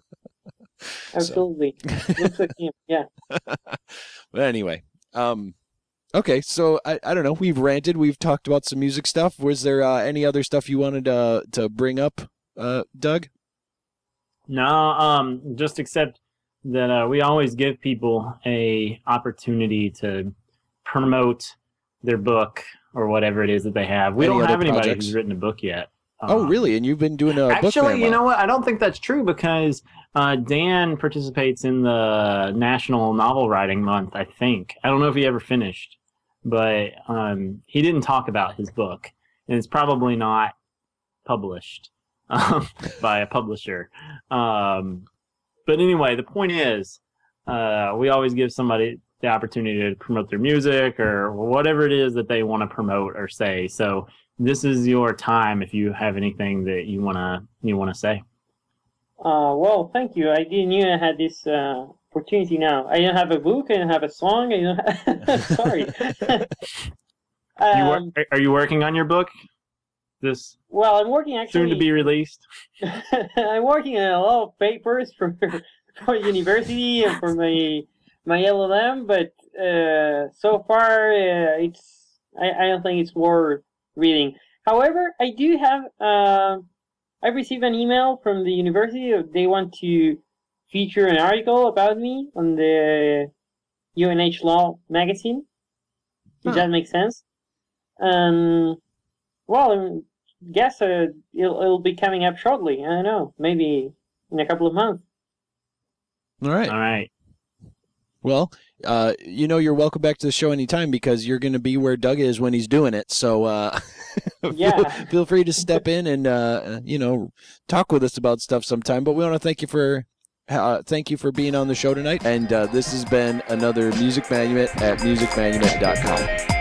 Absolutely, looks like him. Yeah. But anyway, um, okay, so I, I don't know. We've ranted. We've talked about some music stuff. Was there uh, any other stuff you wanted uh, to bring up, uh, Doug? No, um, just accept that uh, we always give people a opportunity to promote their book or whatever it is that they have. We Any don't other have anybody projects? who's written a book yet. Oh, Um, really? And you've been doing a Actually, Bookman you month. know what? I don't think that's true because uh, Dan participates in the National Novel Writing Month, I think. I don't know if he ever finished, but um, he didn't talk about his book, and it's probably not published um, by a publisher. Um, but anyway, the point is, uh, we always give somebody the opportunity to promote their music or whatever it is that they want to promote or say. So this is your time if you have anything that you wanna you wanna say. Uh, well, thank you. I didn't knew I had this uh, opportunity now. I don't have a book. I don't have a song. I don't have... Sorry. You wor- um, are- are you working on your book? This well, I'm working actually. soon to be released. I'm working on a lot of papers for for university and for my my L L M, but uh, so far uh, it's I, I don't think it's worth reading. However, I do have uh, I received an email from the university. They want to feature an article about me on the U N H Law magazine. If Huh. that makes sense. Um, well, I guess uh, it'll, it'll be coming up shortly. I don't know, maybe in a couple of months. All right. All right. Well, uh, you know, you're welcome back to the show anytime because you're going to be where Doug is when he's doing it. So, uh, feel, Yeah. feel free to step in and, uh, you know, talk with us about stuff sometime. But we want to thank you for, uh, thank you for being on the show tonight. And uh, this has been another Music Manumet at music manumet dot com.